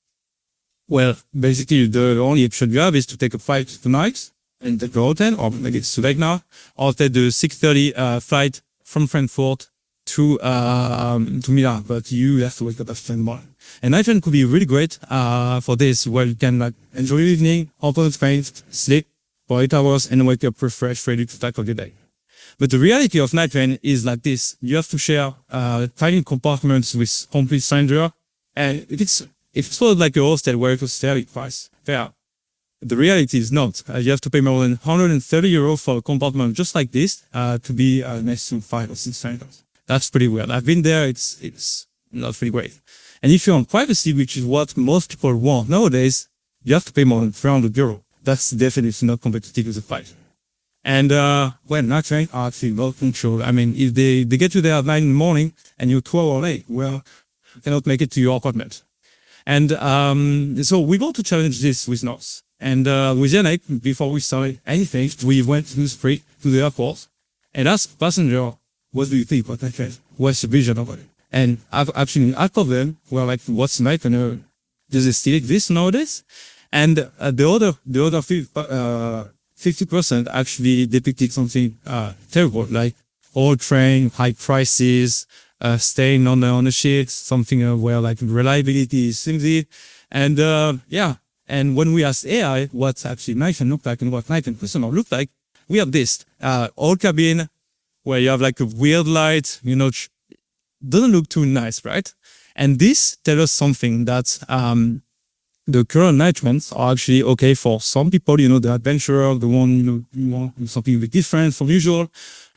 Well, basically, the only option you have is to take a flight tonight and take the hotel, or maybe it's too late now, or take the six thirty uh, flight from Frankfurt to um, to Milan. But you have to wake up at ten in the morning. And Night Train could be really great uh, for this, where you can like enjoy your evening, open the train, sleep for eight hours, and wake up refreshed, ready to tackle the day. But the reality of Night Train is like this: you have to share uh, tiny compartments with complete strangers, and if it's If it's sort of like a hostel where it was fairly price, fair. The reality is not. Uh, you have to pay more than one hundred thirty euros for a compartment just like this uh, to be uh, next to five or six strangers. That's pretty weird. I've been there. It's it's not really great. And if you're on privacy, which is what most people want nowadays, you have to pay more than three hundred euros. That's definitely not competitive with the price. And uh, well, Night Train are actually not controlled. I mean, if they, they get you there at nine in the morning and you're twelve hours late, well, you cannot make it to your apartment. And um, so we want to challenge this with Nox. And uh, with Yannick, before we started anything, we went to the street, to the airport, and asked passenger, what do you think about Night Train? What's the vision of it? And I've actually, half of them were like, what's Night Train? Does it still exist nowadays? And uh, the other, the other fifty percent actually depicted something uh, terrible, like old train, high prices, uh, stain on the on the sheet, something uh, where like reliability is flimsy, and uh, yeah. And when we asked A I what actually nitrogen look like and what nitrogen customer look like, we have this uh, old cabin where you have like a weird light, you know, doesn't look too nice, right? And this tells us something that um, the current nitrons are actually okay for some people, you know, the adventurer, the one, you know, you want something a bit different from usual.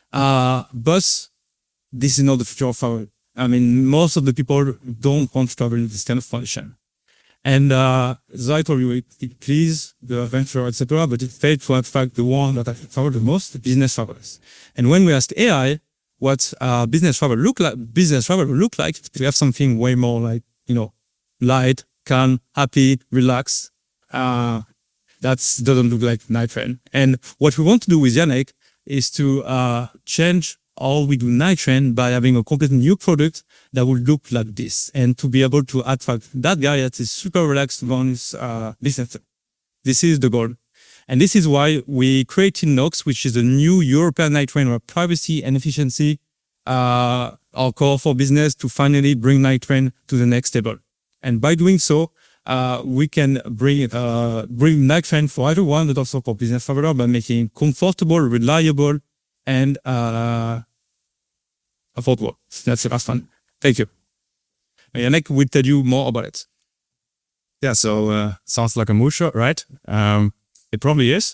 Uh, but this is not the future of travel. I mean, most of the people don't want to travel in this kind of condition. And uh, as I told you, it, it pleased the adventurer, et cetera, but it failed to attract the one that actually travel the most, the business travelers. And when we asked A I what uh, business travel look like, business travel look like, we have something way more like, you know, light, calm, happy, relaxed. Uh, that doesn't look like night train. And what we want to do with Yannick is to uh, change how we do night train by having a completely new product that will look like this, and to be able to attract that guy that is super relaxed on his uh, business. This is the goal. And this is why we created Nox, which is a new European night train where privacy and efficiency uh, are core for business to finally bring night train to the next level. And by doing so, uh, we can bring uh, bring night train for everyone, but also for business traveler, by making it comfortable, reliable, and uh, affordable. That's the last one. Thank you. Yannick will tell you more about it. Yeah, so uh, sounds like a moonshot, right? Um, it probably is.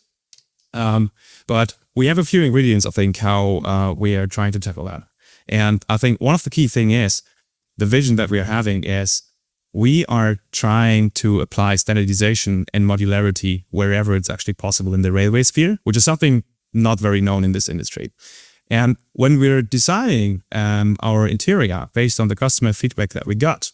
Um, but we have a few ingredients, I think, how uh, we are trying to tackle that. And I think one of the key thing is the vision that we are having is we are trying to apply standardization and modularity wherever it's actually possible in the railway sphere, which is something not very known in this industry. And when we're designing um, our interior based on the customer feedback that we got,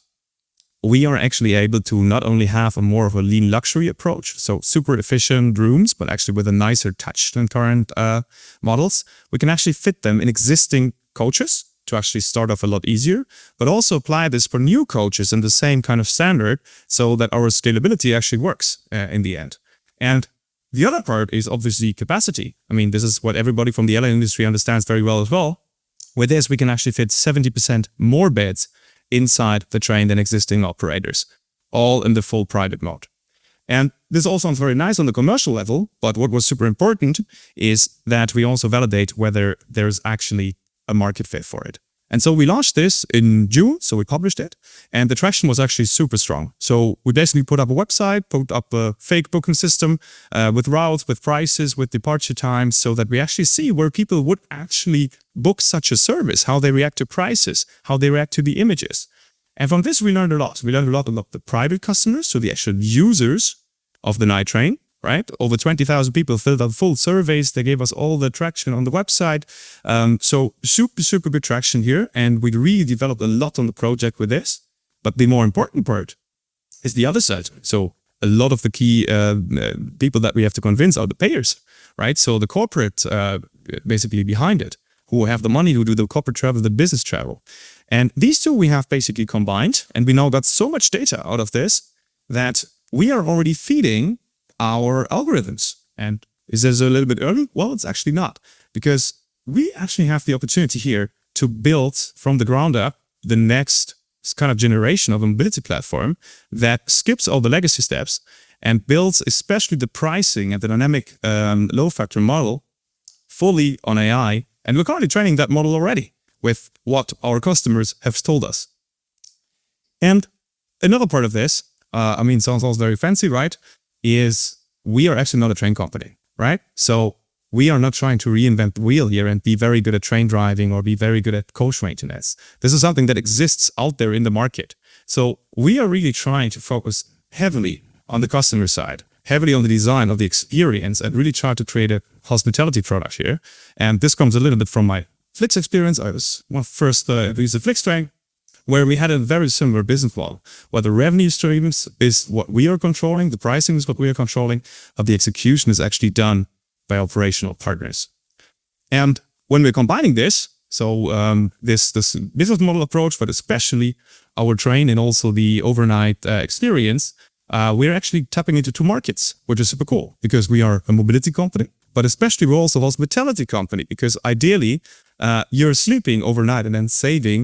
we are actually able to not only have a more of a lean luxury approach, so super efficient rooms, but actually with a nicer touch than current uh, models, we can actually fit them in existing coaches to actually start off a lot easier, but also apply this for new coaches in the same kind of standard so that our scalability actually works uh, in the end. And the other part is obviously capacity. I mean, this is what everybody from the airline industry understands very well as well. With this, we can actually fit seventy percent more beds inside the train than existing operators, all in the full private mode. And this all sounds very nice on the commercial level, but what was super important is that we also validate whether there's actually a market fit for it. And so we launched this in June, so we published it, and the traction was actually super strong. So we basically put up a website, put up a fake booking system uh, with routes, with prices, with departure times, so that we actually see where people would actually book such a service, how they react to prices, how they react to the images. And from this, we learned a lot. We learned a lot about the private customers, so the actual users of the night train, right? Over twenty thousand people filled out full surveys. They gave us all the traction on the website. Um, so super, super good traction here. And we really developed a lot on the project with this. But the more important part is the other side. So a lot of the key uh, people that we have to convince are the payers, right? So the corporate uh, basically behind it, who have the money to do the corporate travel, the business travel. And these two we have basically combined. And we now got so much data out of this that we are already feeding our algorithms. And is this a little bit early? Well, it's actually not, because we actually have the opportunity here to build from the ground up the next kind of generation of a mobility platform that skips all the legacy steps and builds especially the pricing and the dynamic um, load factor model fully on A I. And we're currently training that model already with what our customers have told us. And another part of this, uh, I mean, sounds also very fancy, right? Is we are actually not a train company, right? So we are not trying to reinvent the wheel here and be very good at train driving or be very good at coach maintenance. This is something that exists out there in the market. So we are really trying to focus heavily on the customer side, heavily on the design of the experience, and really try to create a hospitality product here. And this comes a little bit from my Flix experience. I was one first uh, used the Flix train, where we had a very similar business model, where the revenue streams is what we are controlling, the pricing is what we are controlling, but the execution is actually done by operational partners. And when we're combining this, so um, this, this business model approach, but especially our train and also the overnight uh, experience, uh, we're actually tapping into two markets, which is super cool, because we are a mobility company, but especially we're also a hospitality company, because ideally uh, you're sleeping overnight and then saving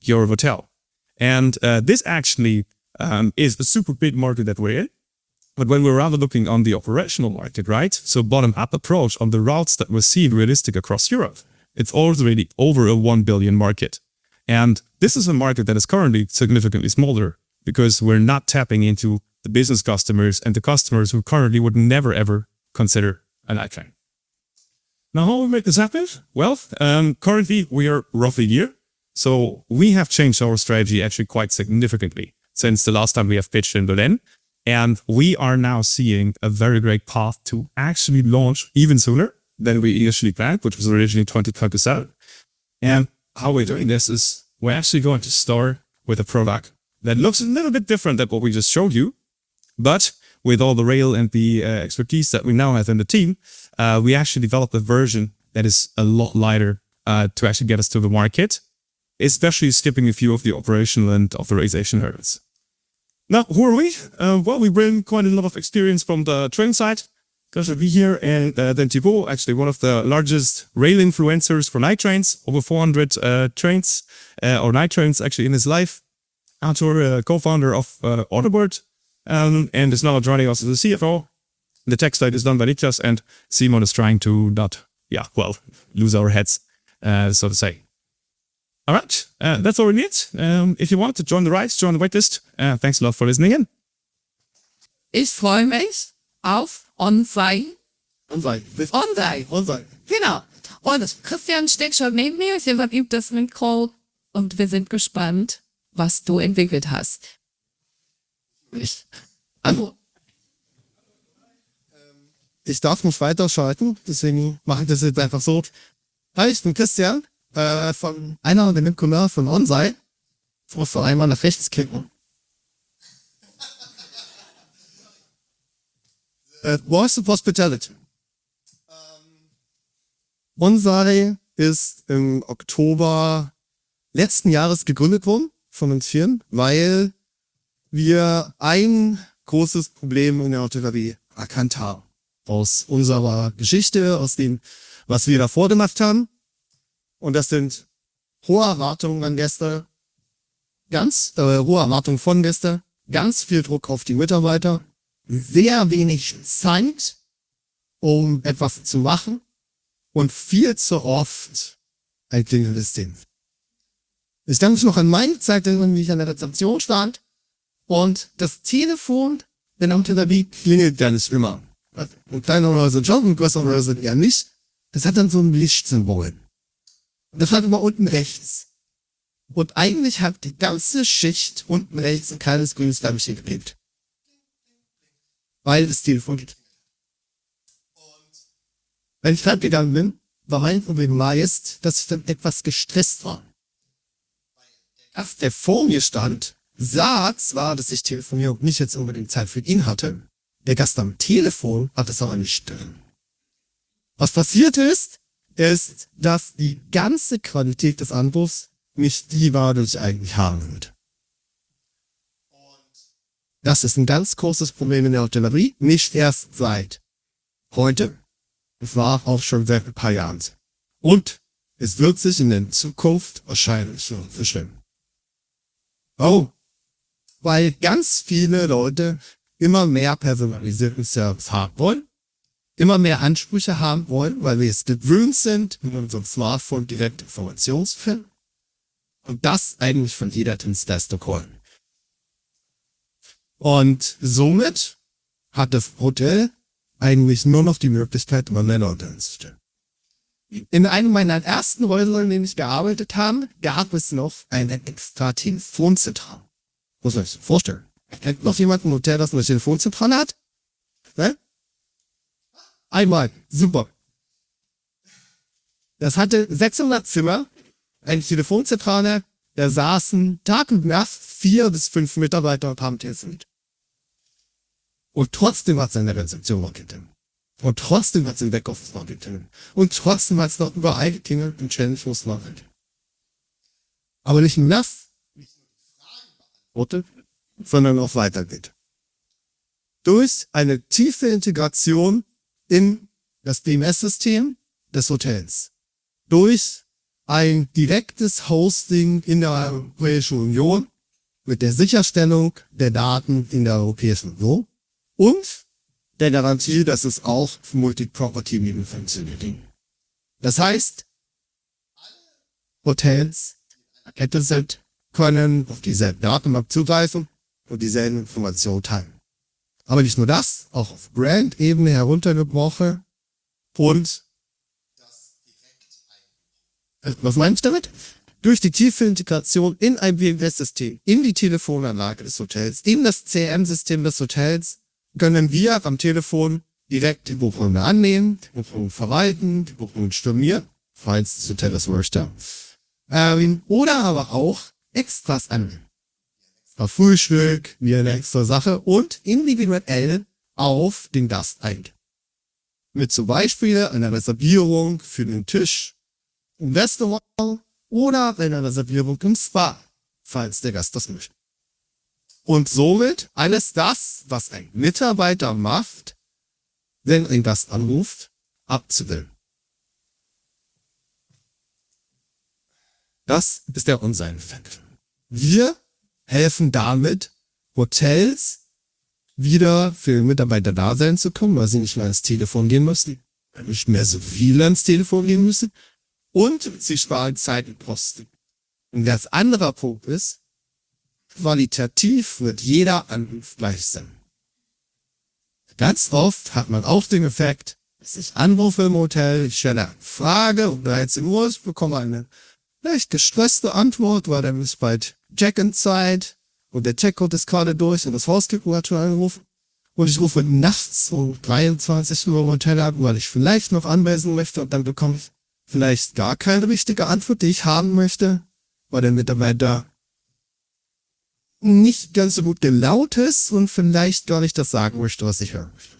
your hotel. And uh, this actually um, is a super big market that we're in. But when we're rather looking on the operational market, right? So bottom-up approach on the routes that we're seeing realistic across Europe, it's already over a one billion market. And this is a market that is currently significantly smaller because we're not tapping into the business customers and the customers who currently would never ever consider a night train. Now, how we make this happen? Well, um, currently we are roughly a year. So we have changed our strategy actually quite significantly since the last time we have pitched in Berlin. And we are now seeing a very great path to actually launch even sooner than we initially planned, which was originally twenty twenty-seven. And how we're doing this is we're actually going to start with a product that looks a little bit different than what we just showed you. But with all the rail and the uh, expertise that we now have in the team, uh, we actually developed a version that is a lot lighter uh, to actually get us to the market, especially skipping a few of the operational and authorization hurdles. Now, who are we? Uh, well, we bring quite a lot of experience from the train side. Because we here, and uh, then Thibaut, actually one of the largest rail influencers for night trains, over four hundred uh, trains, uh, or night trains actually in his life. Arthur, uh, co-founder of uh, Autobird, um, and is now joining us as the C F O. The tech side is done by Niklas, and Simon is trying to not, yeah, well, lose our heads, uh, so to say. All right, uh, that's all we need. Um, if you want to join the ride, join the waitlist. Uh, thanks a lot for listening in. Ich freue mich auf On-Site. On-Site. On-Site. On-Site. Genau. Und Christian steht schon neben mir, ich übergebe das Mikro und wir sind gespannt, was du entwickelt hast. Ich, also, ich darf nicht weiterschalten, deswegen mache ich das jetzt einfach so. Hi, ich bin Christian. Äh, von einer der Mitgründer von On-Site. Ich muss vor einmal nach rechts klicken. äh, Voice of Hospitality. Ähm, On-Site ist im Oktober letzten Jahres gegründet worden von uns Firmen, weil wir ein großes Problem in der Hotellerie erkannt haben. Aus unserer Geschichte, aus dem, was wir davor gemacht haben. Und das sind hohe Erwartungen an Gäste, ganz äh, hohe Erwartungen von Gästen, ganz viel Druck auf die Mitarbeiter, sehr wenig Zeit, um etwas zu machen und viel zu oft ein Klingelsystem. Ich denke noch an meine Zeit, wie ich an der Rezeption stand und das Telefon in der Hotellerie klingelt ja nicht immer. Ein kleiner oder so Job, ein größerer oder so ja nicht. Das hat dann so ein Lichtsymbol. Das hat immer unten rechts. Und eigentlich hat die ganze Schicht unten rechts ein kleines grünes Flammchen geklebt. Weil das Telefon geht. Und wenn ich fertig gegangen bin, war mein Problem meist, dass ich dann etwas gestresst war. Erst der vor mir stand, sah zwar, dass ich Telefonierung nicht jetzt unbedingt Zeit für ihn hatte. Der Gast am Telefon hat es aber nicht drin. Was passiert ist, ist, dass die ganze Qualität des Anrufs nicht die war, die ich eigentlich haben würde. Das ist ein ganz großes Problem in der Hotellerie, nicht erst seit heute, es war auch schon seit ein paar Jahren. Und es wird sich in der Zukunft wahrscheinlich so verschlimmern. Oh, weil ganz viele Leute immer mehr personalisierten Service haben wollen, immer mehr Ansprüche haben wollen, weil wir es gewöhnt sind, in unserem Smartphone direkt Informationen zu finden. Und das eigentlich von jeder Dienstleistung holen. Und somit hat das Hotel eigentlich nur noch die Möglichkeit, immer mehr Leute einzustellen. In einem meiner ersten Häuser, in denen ich gearbeitet habe, gab es noch eine extra Telefonzentrale. Muss man sich vorstellen. Kennt noch jemand ein Hotel, das eine Telefonzentrale hat? Ne? Einmal. Super. Das hatte sechshundert Zimmer, eine Telefonzentrale, da saßen Tag und Nacht vier bis fünf Mitarbeiter und haben telefoniert. Und trotzdem hat es eine Rezeption noch geklingelt. Und trotzdem hat es im Backoffice noch geklingelt. Und trotzdem hat es noch überall geklingelt und Challenge muss noch halt. Aber nicht nur das, nicht nur die Fragen beantwortet, sondern auch weitergeht. Durch eine tiefe Integration in das B M S-System des Hotels. Durch ein direktes Hosting in der Europäischen Union mit der Sicherstellung der Daten in der Europäischen Union und der Garantie, dass es auch für Multi-Property-Mieten funktioniert. Das heißt, Hotels, die in einer Kette sind, können auf dieselben Datenbank zugreifen und dieselben Informationen teilen. Aber nicht nur das, auch auf Brand-Ebene heruntergebrochen und was meinst du damit? Durch die tiefe Integration in ein W M S-System, in die Telefonanlage des Hotels, in das C R M-System des Hotels, können wir am Telefon direkt die Buchungen annehmen, die Buchungen verwalten, die Buchungen stornieren, falls das Hotel das möchte. Ähm, oder aber auch Extras annehmen. Extra Frühstück, wie eine extra Sache und individuell auf den Gast eingehen. Mit zum Beispiel einer Reservierung für den Tisch im Restaurant oder einer Reservierung im Spa, falls der Gast das möchte. Und somit alles das, was ein Mitarbeiter macht, wenn ein Gast anruft, abzubilden. Das ist der On-Site-Effekt. Wir helfen damit, Hotels wieder für Mitarbeiter da sein zu können, weil sie nicht mehr ans Telefon gehen müssen, nicht mehr so viel ans Telefon gehen müssen und sie sparen Zeit und Kosten. Und das andere Punkt ist, qualitativ wird jeder Anruf gleich sein. Ganz oft hat man auch den Effekt, dass ich anrufe im Hotel, ich stelle eine Frage um dreizehn Uhr, ich bekomme eine leicht gestresste Antwort, weil dann ist bald Check-in-Zeit und der Checkout ist gerade durch und das Housekeeper hat schon angerufen. Und ich rufe nachts um dreiundzwanzig Uhr im Hotel an, weil ich vielleicht noch anweisen möchte und dann bekomme ich vielleicht gar keine richtige Antwort, die ich haben möchte, weil der Mitarbeiter nicht ganz so gut gelaunt ist und vielleicht gar nicht das sagen möchte, was ich hören möchte.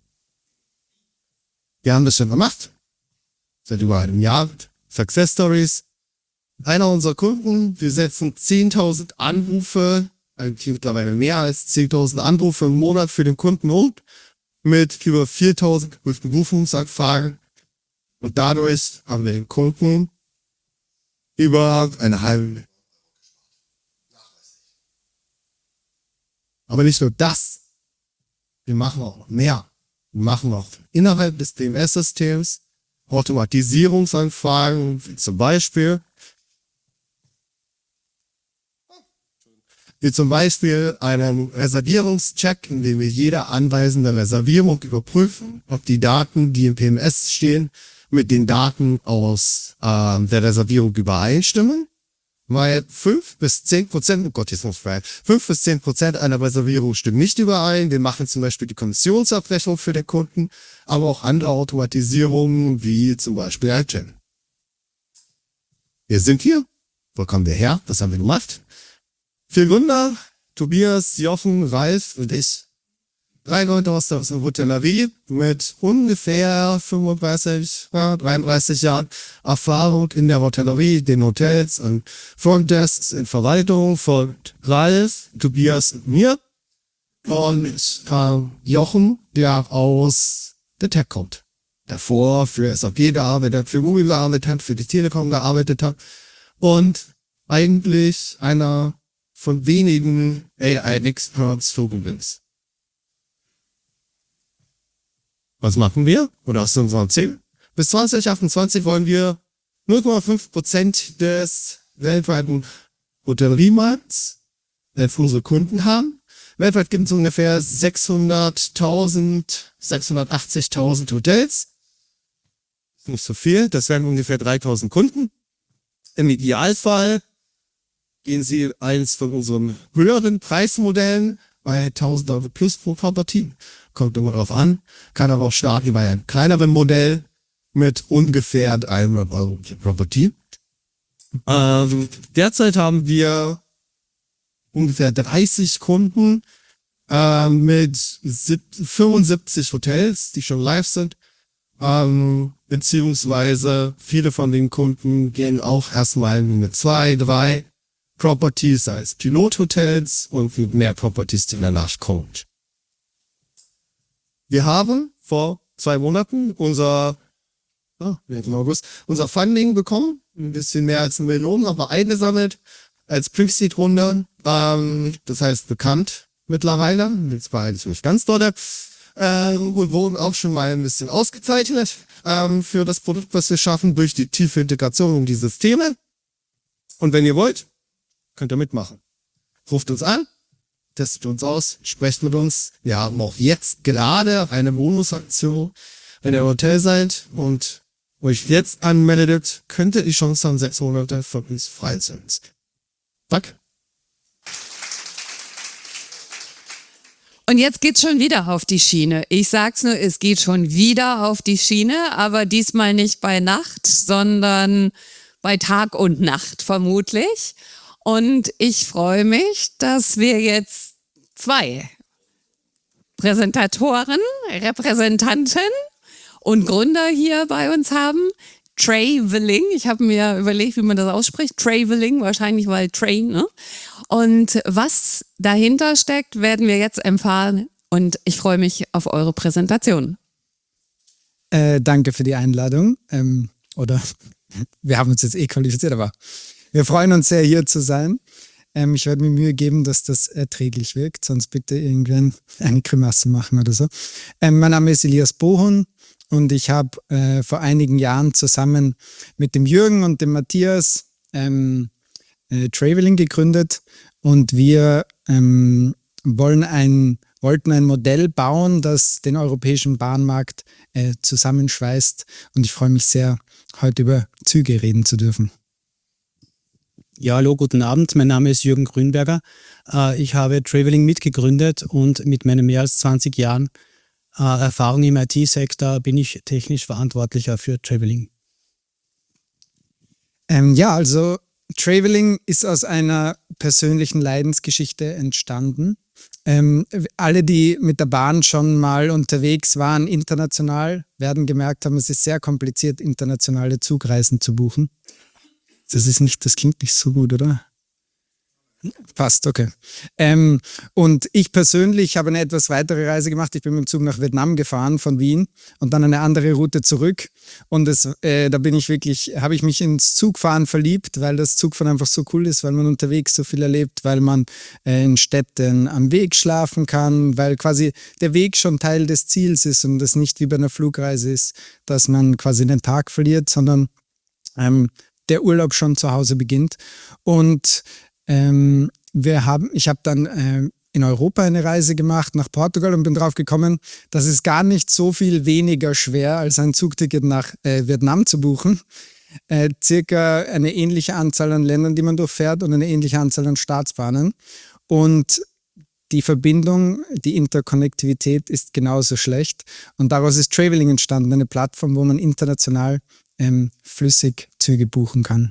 Wir haben das schon gemacht. Seit über einem Jahr. Success Stories. Einer unserer Kunden, wir setzen zehntausend Anrufe, eigentlich mittlerweile mehr als zehntausend Anrufe im Monat für den Kunden um, mit über viertausend geprüften Buchungsanfragen. Und dadurch haben wir den Kunden über eine halbe. Aber nicht nur das. Wir machen auch noch mehr. Wir machen auch innerhalb des D M S-Systems Automatisierungsanfragen, wie zum Beispiel, wie zum Beispiel einen Reservierungscheck, in dem wir jede anweisende Reservierung überprüfen, ob die Daten, die im P M S stehen, mit den Daten aus äh, der Reservierung übereinstimmen. Weil fünf bis zehn Prozent, oh Gott, jetzt muss frei, fünf bis zehn Prozent einer Reservierung stimmen nicht überein. Wir machen zum Beispiel die Kommissionsabrechnung für den Kunden, aber auch andere Automatisierungen, wie zum Beispiel iChat. Wir sind hier. Wo kommen wir her? Das haben wir gemacht. Vier Gründer, Tobias, Jochen, Ralf und ich. Drei Leute aus der Hotellerie mit ungefähr fünfunddreißig, dreiunddreißig Jahren Erfahrung in der Hotellerie, den Hotels und Frontdesks in Verwaltung von Ralf, Tobias und mir. Und ähm, Jochen, der aus der Tech kommt. Davor für S A P gearbeitet hat, für Google gearbeitet hat, für die Telekom gearbeitet hat. Und eigentlich einer von wenigen A I-Experts für Google ist. Was machen wir? Oder hast du uns erzählt? Bis zwanzig achtundzwanzig wollen wir null Komma fünf Prozent des weltweiten Hotelleriemarkts für unsere Kunden haben. Weltweit gibt es ungefähr sechshunderttausend, sechshundertachtzigtausend Hotels. Nicht so viel, das wären ungefähr dreitausend Kunden. Im Idealfall gehen sie eins von unseren höheren Preismodellen bei tausend Euro plus pro Property. Kommt immer drauf an. Kann aber auch starten bei einem kleineren Modell mit ungefähr dreihundert Euro pro Property. Ähm, derzeit haben wir ungefähr dreißig Kunden äh, mit fünfundsiebzig Hotels, die schon live sind. Ähm, beziehungsweise viele von den Kunden gehen auch erstmal mit zwei, drei Properties als Pilothotels und mehr Properties, die danach kommen. Wir haben vor zwei Monaten unser, ah, im August, unser Funding bekommen ein bisschen mehr als eine Million, aber eingesammelt als Pre-Seed-Runde. Ähm, das heißt bekannt mittlerweile. Jetzt war jetzt nicht ganz dolle. Ähm, und wurden auch schon mal ein bisschen ausgezeichnet ähm, für das Produkt, was wir schaffen, durch die tiefe Integration in die Systeme. Und wenn ihr wollt, könnt ihr mitmachen. Ruft uns an, testet uns aus, sprecht mit uns. Wir haben auch jetzt gerade eine Bonusaktion. Wenn ihr im Hotel seid und euch jetzt anmeldet, könnt ihr die Chance haben, sechs Monate von uns frei sind. Danke. Und jetzt geht's schon wieder auf die Schiene. Ich sag's nur, es geht schon wieder auf die Schiene, aber diesmal nicht bei Nacht, sondern bei Tag und Nacht vermutlich. Und ich freue mich, dass wir jetzt zwei Präsentatoren, Repräsentanten und Gründer hier bei uns haben. Traveling, ich habe mir überlegt, wie man das ausspricht. Traveling, wahrscheinlich weil Train, ne? Und was dahinter steckt, werden wir jetzt erfahren. Und ich freue mich auf eure Präsentation. Äh, danke für die Einladung. Ähm, oder wir haben uns jetzt eh qualifiziert, aber wir freuen uns sehr, hier zu sein. Ähm, ich werde mir Mühe geben, dass das erträglich wirkt, sonst bitte irgendwann eine Grimasse machen oder so. Ähm, mein Name ist Elias Bohun und ich habe äh, vor einigen Jahren zusammen mit dem Jürgen und dem Matthias ähm, äh, Traveling gegründet und wir ähm, wollen ein, wollten ein Modell bauen, das den europäischen Bahnmarkt äh, zusammenschweißt und ich freue mich sehr, heute über Züge reden zu dürfen. Ja, hallo, guten Abend. Mein Name ist Jürgen Grünberger. Ich habe Traveling mitgegründet und mit meinen mehr als zwanzig Jahren Erfahrung im I T-Sektor bin ich technisch Verantwortlicher für Traveling. Ähm, ja, also Traveling ist aus einer persönlichen Leidensgeschichte entstanden. Ähm, alle, die mit der Bahn schon mal unterwegs waren, international, werden gemerkt haben, es ist sehr kompliziert, internationale Zugreisen zu buchen. Das ist nicht, das klingt nicht so gut, oder? Passt, okay. Ähm, und ich persönlich habe eine etwas weitere Reise gemacht. Ich bin mit dem Zug nach Vietnam gefahren von Wien und dann eine andere Route zurück. Und es, äh, da bin ich wirklich, habe ich mich ins Zugfahren verliebt, weil das Zugfahren einfach so cool ist, weil man unterwegs so viel erlebt, weil man äh, in Städten am Weg schlafen kann, weil quasi der Weg schon Teil des Ziels ist und das nicht wie bei einer Flugreise ist, dass man quasi den Tag verliert, sondern ähm, der Urlaub schon zu Hause beginnt. Und ähm, wir haben, ich habe dann äh, in Europa eine Reise gemacht nach Portugal und bin drauf gekommen, das ist gar nicht so viel weniger schwer, als ein Zugticket nach äh, Vietnam zu buchen. Äh, circa eine ähnliche Anzahl an Ländern, die man durchfährt und eine ähnliche Anzahl an Staatsbahnen. Und die Verbindung, die Interkonnektivität ist genauso schlecht. Und daraus ist Traveling entstanden, eine Plattform, wo man international ähm, flüssig Züge buchen kann.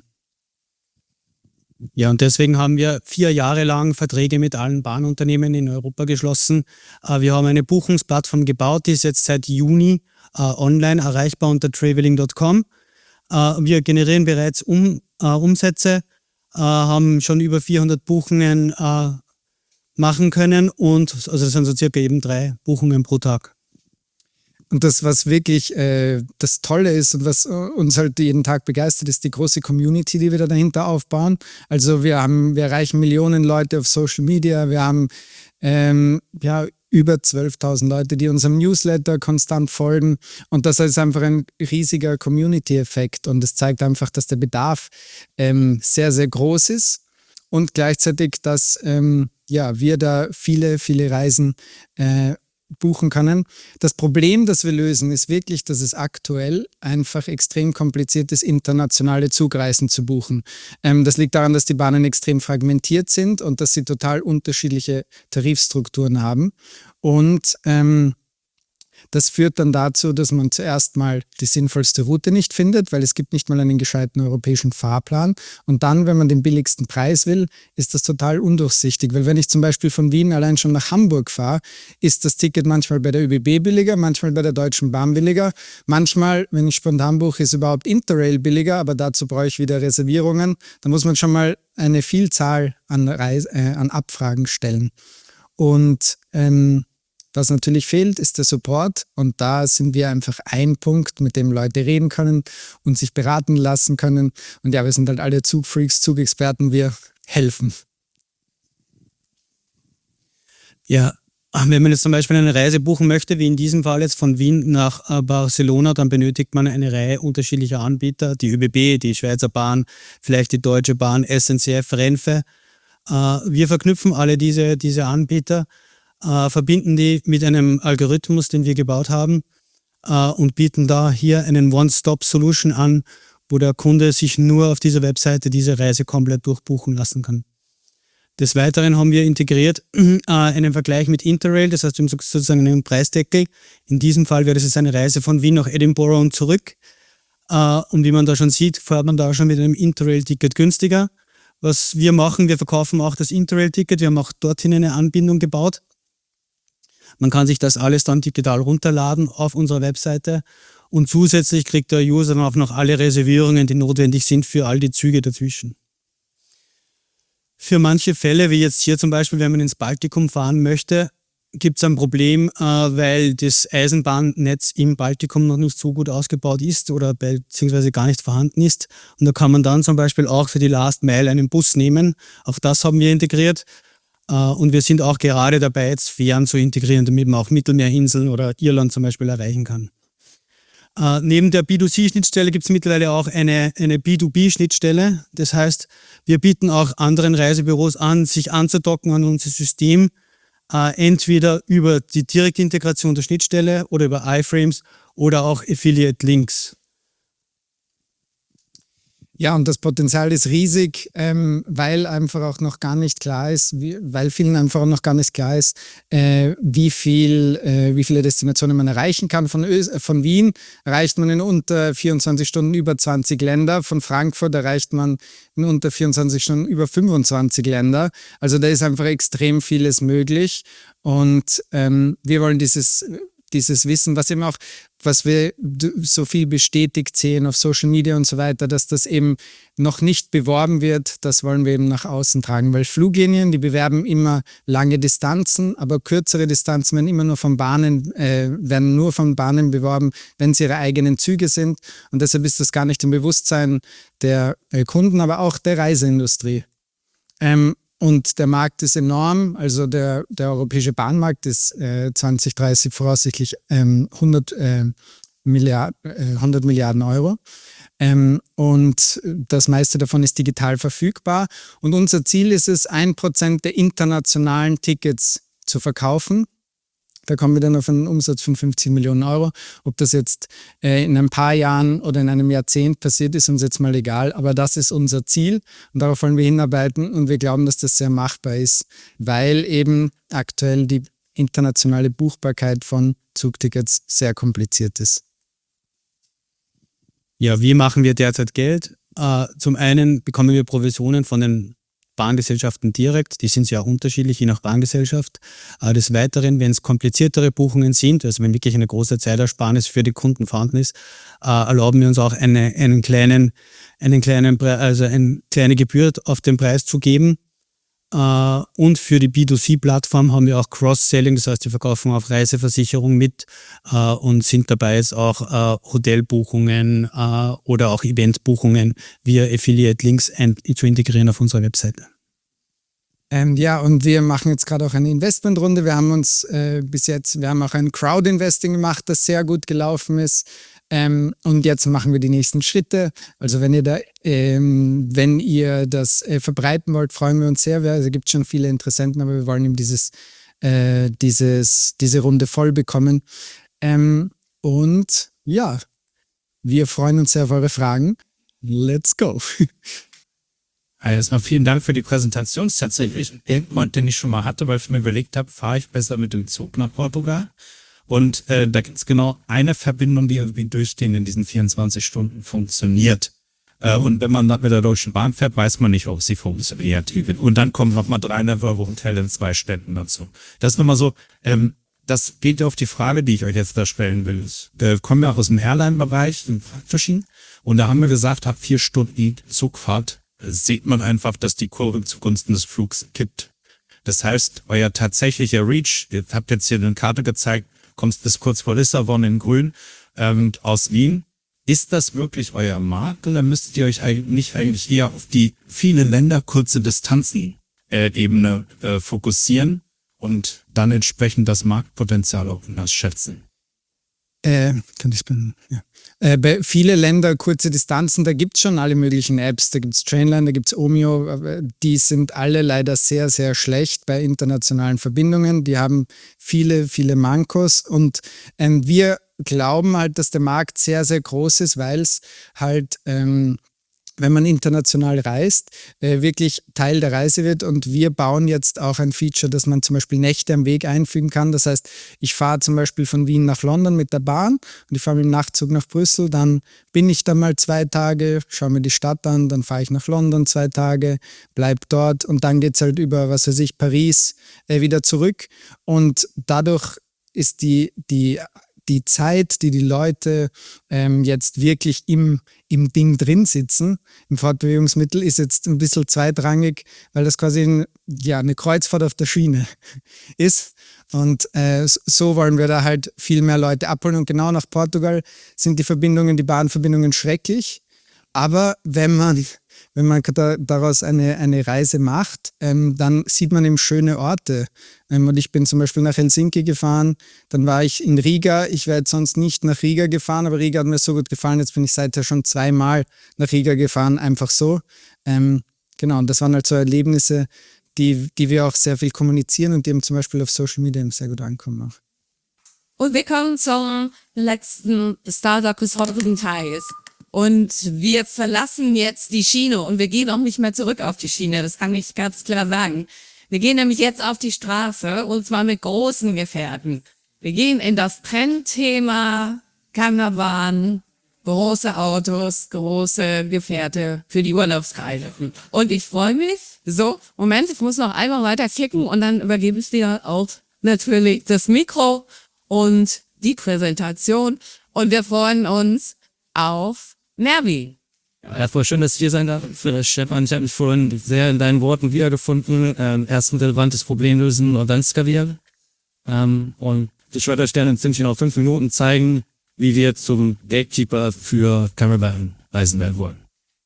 Ja, und deswegen haben wir vier Jahre lang Verträge mit allen Bahnunternehmen in Europa geschlossen. Wir haben eine Buchungsplattform gebaut, die ist jetzt seit Juni äh, online erreichbar unter traveling punkt com. Äh, wir generieren bereits um, äh, Umsätze, äh, haben schon über vierhundert Buchungen äh, machen können und also das sind so circa eben drei Buchungen pro Tag. Und das, was wirklich äh, das Tolle ist und was uns halt jeden Tag begeistert, ist die große Community, die wir da dahinter aufbauen. Also wir haben, wir erreichen Millionen Leute auf Social Media, wir haben ähm, ja, über zwölftausend Leute, die unserem Newsletter konstant folgen. Und das ist einfach ein riesiger Community-Effekt und es zeigt einfach, dass der Bedarf ähm, sehr, sehr groß ist und gleichzeitig, dass ähm, ja, wir da viele, viele Reisen äh, buchen können. Das Problem, das wir lösen, ist wirklich, dass es aktuell einfach extrem kompliziert ist, internationale Zugreisen zu buchen. Ähm, das liegt daran, dass die Bahnen extrem fragmentiert sind und dass sie total unterschiedliche Tarifstrukturen haben. Und ähm, das führt dann dazu, dass man zuerst mal die sinnvollste Route nicht findet, weil es gibt nicht mal einen gescheiten europäischen Fahrplan. Und dann, wenn man den billigsten Preis will, ist das total undurchsichtig. Weil wenn ich zum Beispiel von Wien allein schon nach Hamburg fahre, ist das Ticket manchmal bei der Ö B B billiger, manchmal bei der Deutschen Bahn billiger. Manchmal, wenn ich spontan buche, ist überhaupt Interrail billiger, aber dazu brauche ich wieder Reservierungen. Da muss man schon mal eine Vielzahl an, Reise, äh, an Abfragen stellen. Und ähm, Was natürlich fehlt, ist der Support und da sind wir einfach ein Punkt, mit dem Leute reden können und sich beraten lassen können. Und ja, wir sind halt alle Zugfreaks, Zugexperten, wir helfen. Ja, wenn man jetzt zum Beispiel eine Reise buchen möchte, wie in diesem Fall jetzt von Wien nach äh, Barcelona, dann benötigt man eine Reihe unterschiedlicher Anbieter, die ÖBB, die Schweizer Bahn, vielleicht die Deutsche Bahn, S N C F, Renfe. Äh, wir verknüpfen alle diese, diese Anbieter, äh, verbinden die mit einem Algorithmus, den wir gebaut haben äh, und bieten da hier einen One-Stop-Solution an, wo der Kunde sich nur auf dieser Webseite diese Reise komplett durchbuchen lassen kann. Des Weiteren haben wir integriert äh, einen Vergleich mit Interrail, das heißt wir haben sozusagen einen Preisdeckel. In diesem Fall wäre das jetzt eine Reise von Wien nach Edinburgh und zurück. Äh, und wie man da schon sieht, fährt man da schon mit einem Interrail-Ticket günstiger. Was wir machen, wir verkaufen auch das Interrail-Ticket, wir haben auch dorthin eine Anbindung gebaut. Man kann sich das alles dann digital runterladen auf unserer Webseite und zusätzlich kriegt der User dann auch noch alle Reservierungen, die notwendig sind für all die Züge dazwischen. Für manche Fälle, wie jetzt hier zum Beispiel, wenn man ins Baltikum fahren möchte, gibt es ein Problem, äh, weil das Eisenbahnnetz im Baltikum noch nicht so gut ausgebaut ist oder beziehungsweise gar nicht vorhanden ist. Und da kann man dann zum Beispiel auch für die Last Mile einen Bus nehmen. Auch das haben wir integriert. Äh, und wir sind auch gerade dabei, jetzt Fähren zu integrieren, damit man auch Mittelmeerinseln oder Irland zum Beispiel erreichen kann. Uh, neben der B zwei C-Schnittstelle gibt es mittlerweile auch eine, eine B zwei B-Schnittstelle. Das heißt, wir bieten auch anderen Reisebüros an, sich anzudocken an unser System, uh, entweder über die direkte Integration der Schnittstelle oder über iFrames oder auch Affiliate-Links. Ja, und das Potenzial ist riesig, ähm, weil einfach auch noch gar nicht klar ist, wie, weil vielen einfach auch noch gar nicht klar ist, äh, wie viel, äh, wie viele Destinationen man erreichen kann. Von, Ö von Wien erreicht man in unter vierundzwanzig Stunden über zwanzig Länder. Von Frankfurt erreicht man in unter vierundzwanzig Stunden über fünfundzwanzig Länder. Also da ist einfach extrem vieles möglich. Und ähm, wir wollen dieses dieses Wissen, was eben auch, was wir so viel bestätigt sehen auf Social Media und so weiter, dass das eben noch nicht beworben wird, das wollen wir eben nach außen tragen, weil Fluglinien, die bewerben immer lange Distanzen, aber kürzere Distanzen werden immer nur von Bahnen, äh, werden nur von Bahnen beworben, wenn es ihre eigenen Züge sind und deshalb ist das gar nicht im Bewusstsein der äh, Kunden, aber auch der Reiseindustrie. Ähm, Und der Markt ist enorm, also der, der europäische Bahnmarkt ist äh, zwanzig dreißig voraussichtlich ähm, hundert, äh, Milliard, äh, hundert Milliarden Euro. Ähm, und das meiste davon ist digital verfügbar. Und unser Ziel ist es, ein Prozent der internationalen Tickets zu verkaufen. Da kommen wir dann auf einen Umsatz von fünfzig Millionen Euro. Ob das jetzt äh, in ein paar Jahren oder in einem Jahrzehnt passiert, ist uns jetzt mal egal. Aber das ist unser Ziel und darauf wollen wir hinarbeiten. Und wir glauben, dass das sehr machbar ist, weil eben aktuell die internationale Buchbarkeit von Zugtickets sehr kompliziert ist. Ja, wie machen wir derzeit Geld? Äh, zum einen bekommen wir Provisionen von den Bahngesellschaften direkt, die sind sehr unterschiedlich, je nach Bahngesellschaft. Des Weiteren, wenn es kompliziertere Buchungen sind, also wenn wirklich eine große Zeitersparnis für die Kunden vorhanden ist, erlauben wir uns auch eine, einen kleinen, einen kleinen, also eine kleine Gebühr auf den Preis zu geben. Und für die B zwei C-Plattform haben wir auch Cross-Selling, das heißt, wir verkaufen auf Reiseversicherung mit und sind dabei, jetzt auch Hotelbuchungen oder auch Eventbuchungen via Affiliate-Links zu integrieren auf unserer Webseite. Ähm, ja, und wir machen jetzt gerade auch eine Investmentrunde. Wir haben uns äh, bis jetzt, wir haben auch ein Crowd-Investing gemacht, das sehr gut gelaufen ist. Ähm, und jetzt machen wir die nächsten Schritte. Also wenn ihr da, ähm, wenn ihr das äh, verbreiten wollt, freuen wir uns sehr. Also gibt schon viele Interessenten, aber wir wollen eben dieses, äh, dieses, diese Runde voll bekommen. Ähm, und ja, wir freuen uns sehr auf eure Fragen. Let's go. Also erstmal vielen Dank für die Präsentation. Das ist tatsächlich ein Punkt, den ich schon mal hatte, weil ich mir überlegt habe, fahre ich besser mit dem Zug nach Portugal. Und äh, da gibt es genau eine Verbindung, die irgendwie durchstehend in diesen vierundzwanzig Stunden funktioniert. Äh, und wenn man mit der Deutschen Bahn fährt, weiß man nicht, ob sie funktioniert. Und dann kommen nochmal dreihundert Euro Hotel in zwei Städten dazu. Das ist nochmal so, ähm, das geht auf die Frage, die ich euch jetzt da stellen will. Wir kommen ja aus dem Airline-Bereich, im Fahrtmaschinen. Und da haben wir gesagt, ab vier Stunden Zugfahrt sieht man einfach, dass die Kurve zugunsten des Flugs kippt. Das heißt, euer tatsächlicher Reach, ihr habt jetzt hier eine Karte gezeigt, kommt bis kurz vor Lissabon in Grün, ähm, aus Wien. Ist das wirklich euer Markt oder müsstet ihr euch eigentlich nicht eigentlich eher auf die viele Länder, kurze Distanzen äh, Ebene äh, fokussieren und dann entsprechend das Marktpotenzial auch anders schätzen? Äh, kann ich ja. äh, bei viele Länder, kurze Distanzen, da gibt's schon alle möglichen Apps. Da gibt's Trainline, da gibt's Omio. Aber die sind alle leider sehr, sehr schlecht bei internationalen Verbindungen. Die haben viele, viele Mankos. Und ähm, wir glauben halt, dass der Markt sehr, sehr groß ist, weil es halt, ähm, wenn man international reist, äh, wirklich Teil der Reise wird. Und wir bauen jetzt auch ein Feature, dass man zum Beispiel Nächte am Weg einfügen kann. Das heißt, ich fahre zum Beispiel von Wien nach London mit der Bahn und ich fahre mit dem Nachtzug nach Brüssel. Dann bin ich da mal zwei Tage, schaue mir die Stadt an, dann fahre ich nach London zwei Tage, bleib dort und dann geht's halt über, was weiß ich, Paris äh, wieder zurück. Und dadurch ist die, die die Zeit, die die Leute ähm, jetzt wirklich im, im Ding drin sitzen, im Fortbewegungsmittel, ist jetzt ein bisschen zweitrangig, weil das quasi ein, ja, eine Kreuzfahrt auf der Schiene ist. Und äh, so wollen wir da halt viel mehr Leute abholen. Und genau nach Portugal sind die Verbindungen, die Bahnverbindungen schrecklich. Aber wenn man, wenn man da, daraus eine, eine Reise macht, ähm, dann sieht man eben schöne Orte. Ähm, und ich bin zum Beispiel nach Helsinki gefahren, dann war ich in Riga. Ich wäre jetzt sonst nicht nach Riga gefahren, aber Riga hat mir so gut gefallen. Jetzt bin ich seither schon zweimal nach Riga gefahren, einfach so. Ähm, genau, und das waren halt so Erlebnisse, die, die wir auch sehr viel kommunizieren und die eben zum Beispiel auf Social Media eben sehr gut ankommen auch. Und wir kommen zum letzten Startup des heutigen Tages. Und wir verlassen jetzt die Schiene und wir gehen auch nicht mehr zurück auf die Schiene, das kann ich ganz klar sagen. Wir gehen nämlich jetzt auf die Straße und zwar mit großen Gefährten. Wir gehen in das Trendthema Karawan, große Autos, große Gefährte für die Urlaubsreise. Und ich freue mich. So, Moment, ich muss noch einmal weiter klicken und dann übergebe ich dir auch natürlich das Mikro und die Präsentation. Und wir freuen uns auf Nervi. Ja, erstmal schön, dass ich hier sein darf. Stefan, ich habe mich vorhin sehr in deinen Worten wiedergefunden. Ähm, erst ein relevantes Problem lösen und dann skalieren. Ähm, und ich werde euch gerne in ziemlich genau fünf Minuten zeigen, wie wir zum Gatekeeper für Caravan reisen werden wollen.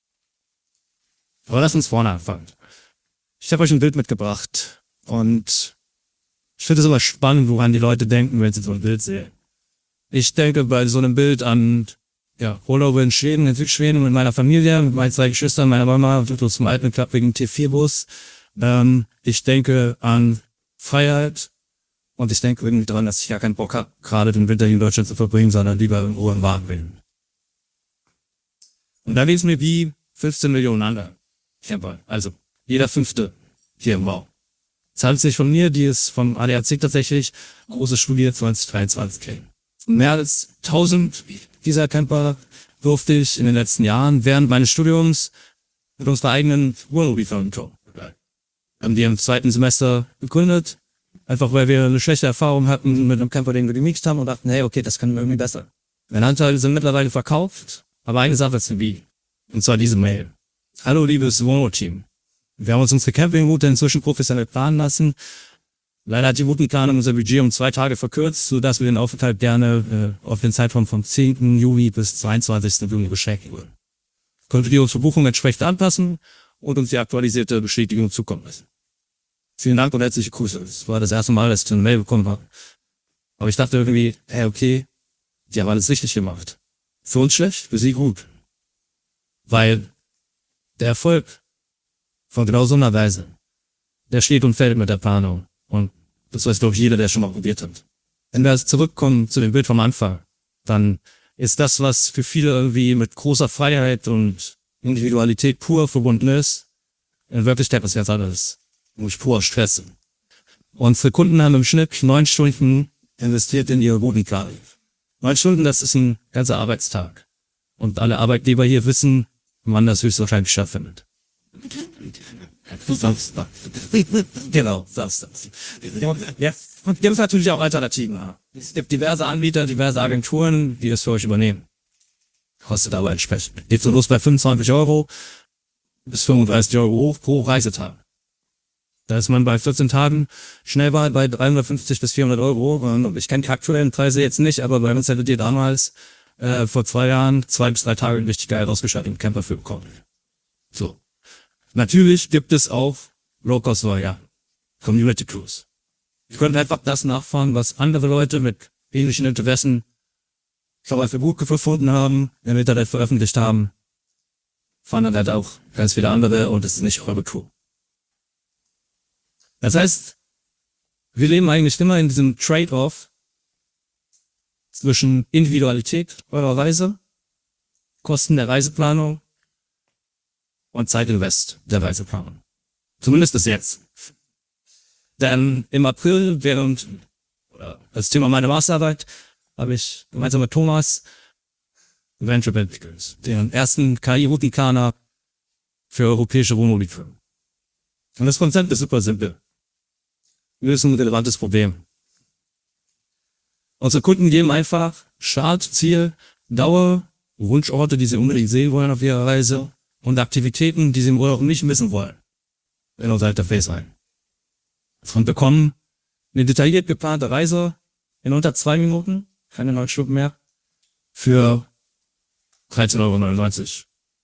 Aber lass uns vorne anfangen. Ich habe euch ein Bild mitgebracht und ich finde es immer spannend, woran die Leute denken, wenn sie so ein Bild sehen. Ich denke bei so einem Bild an ja, Urlaube in Schweden, in Südschweden mit meiner Familie, mit meinen zwei Geschwistern, meiner Mama, zum alten klapprigen T vier Bus. Ähm, ich denke an Freiheit und ich denke irgendwie daran, dass ich ja keinen Bock habe, gerade den Winter hier in Deutschland zu verbringen, sondern lieber in Ruhe im Wagen bin. Und da lesen wir wie fünfzehn Millionen andere Camper, also jeder fünfte hier im Raum. zwanzig von mir, die ist vom A D A C tatsächlich, große Studie zwanzig dreiundzwanzig. Mehr als tausend dieser Camper durfte ich in den letzten Jahren während meines Studiums mit unserer eigenen Wohnmobilfirma begleiten. Wir haben die im zweiten Semester gegründet, einfach weil wir eine schlechte Erfahrung hatten mit einem Camper, den wir gemietet haben und dachten, hey, okay, das kann irgendwie besser. Meine Anteile sind mittlerweile verkauft, aber eine Sache ist wie, und zwar diese Mail. Hallo, liebes Wohnmobil-Team. Wir haben uns unsere Campingroute inzwischen professionell planen lassen. Leider hat die Routenplanung unser Budget um zwei Tage verkürzt, sodass wir den Aufenthalt gerne äh, auf den Zeitraum vom zehnten Juli bis zweiundzwanzigsten Juli beschränken würden. Könntet ihr unsere Buchung entsprechend anpassen und uns die aktualisierte Bestätigung zukommen lassen. Vielen Dank und herzliche Grüße. Das war das erste Mal, dass ich eine Mail bekommen habe. Aber ich dachte irgendwie, hey, okay, die haben alles richtig gemacht. Für uns schlecht, für sie gut. Weil der Erfolg von genau so einer Weise, der steht und fällt mit der Planung. Und das weiß, glaube ich, jeder, der schon mal probiert hat. Wenn wir also zurückkommen zu dem Bild vom Anfang, dann ist das, was für viele irgendwie mit großer Freiheit und Individualität pur verbunden ist, in Wirklichkeit was ganz anderes. Nämlich pur Stress. Unsere Kunden haben im Schnitt neun Stunden investiert in ihre Routenplanung. Neun Stunden, das ist ein ganzer Arbeitstag. Und alle Arbeitgeber hier wissen, wann das höchstwahrscheinlich stattfindet. Genau, das, das. Ja, und gibt es natürlich auch Alternativen. Es gibt diverse Anbieter, diverse Agenturen, die das für euch übernehmen. Kostet aber entsprechend. Geht so los bei fünfundzwanzig Euro bis fünfunddreißig Euro hoch pro Reisetag. Da ist man bei vierzehn Tagen schnell bei, bei dreihundertfünfzig bis vierhundert Euro. Und ich kenne die aktuellen Preise jetzt nicht, aber bei uns hättet ihr damals äh, vor zwei Jahren zwei bis drei Tage einen richtig geil ausgestatteten Camper für bekommen. So. Natürlich gibt es auch Low-Cost-Varianten. Community Cruise. Ihr könnt einfach das nachfahren, was andere Leute mit ähnlichen Interessen schon mal für gut gefunden haben, im Internet veröffentlicht haben. Fahren dann halt auch ganz viele andere und es ist nicht eure Tour. Das heißt, wir leben eigentlich immer in diesem Trade-off zwischen Individualität eurer Reise, Kosten der Reiseplanung und Zeitinvest der Reiseplanung. Zumindest bis jetzt. Denn im April, während oder das Thema meiner Masterarbeit, habe ich gemeinsam mit Thomas Venture entwickelt, den ersten K I-Routenplaner für europäische Wohnmobilfirmen. Und das Konzept ist super simpel. Wir lösen ein relevantes Problem. Unsere Kunden geben einfach Start, Ziel, Dauer, Wunschorte, die sie unbedingt sehen wollen auf ihrer Reise und Aktivitäten, die sie im Urlaub nicht missen wollen, in unser Interface ein. Und bekommen eine detailliert geplante Reise in unter zwei Minuten, keine neun Stunden mehr, für dreizehn Euro neunundneunzig.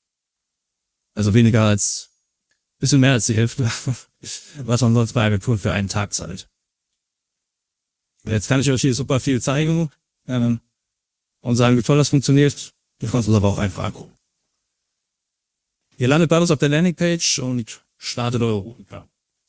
Also weniger als, bisschen mehr als die Hälfte, was man sonst bei Agenturen für einen Tag zahlt. Jetzt kann ich euch hier super viel zeigen ähm, und sagen, wie toll das funktioniert. Ihr könnt es aber auch einfach angucken. Ihr landet bei uns auf der Landingpage und startet eure Routenplan.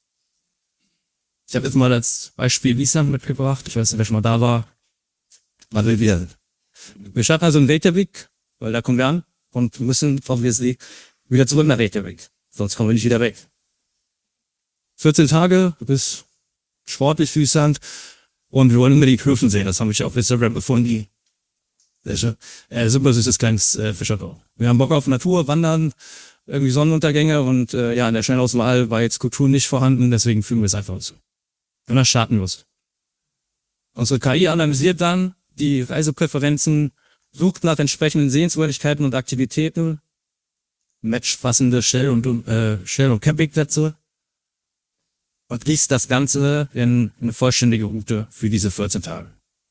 Ich habe jetzt mal als Beispiel Island mitgebracht. Ich weiß nicht, wer schon mal da war. Mal wir. Wir starten also in Reykjavik, weil da kommen wir an und müssen, obviously, wieder zurück nach Reykjavik. Sonst kommen wir nicht wieder weg. vierzehn Tage bis sportlich für Island und wir wollen unbedingt Höfen sehen. Das habe ich auf Instagram gefunden. Äh, super süßes kleines äh, Fischerdorf. Wir haben Bock auf Natur, Wandern, irgendwie Sonnenuntergänge und äh, ja, in der Schnellauswahl war jetzt Kultur nicht vorhanden, deswegen fügen wir es einfach zu. Und dann starten wir es. Unsere K I analysiert dann die Reisepräferenzen, sucht nach entsprechenden Sehenswürdigkeiten und Aktivitäten, matchpassende Stell- und, äh, Stell- und Campingplätze und liest das Ganze in eine vollständige Route für diese vierzehn Tage.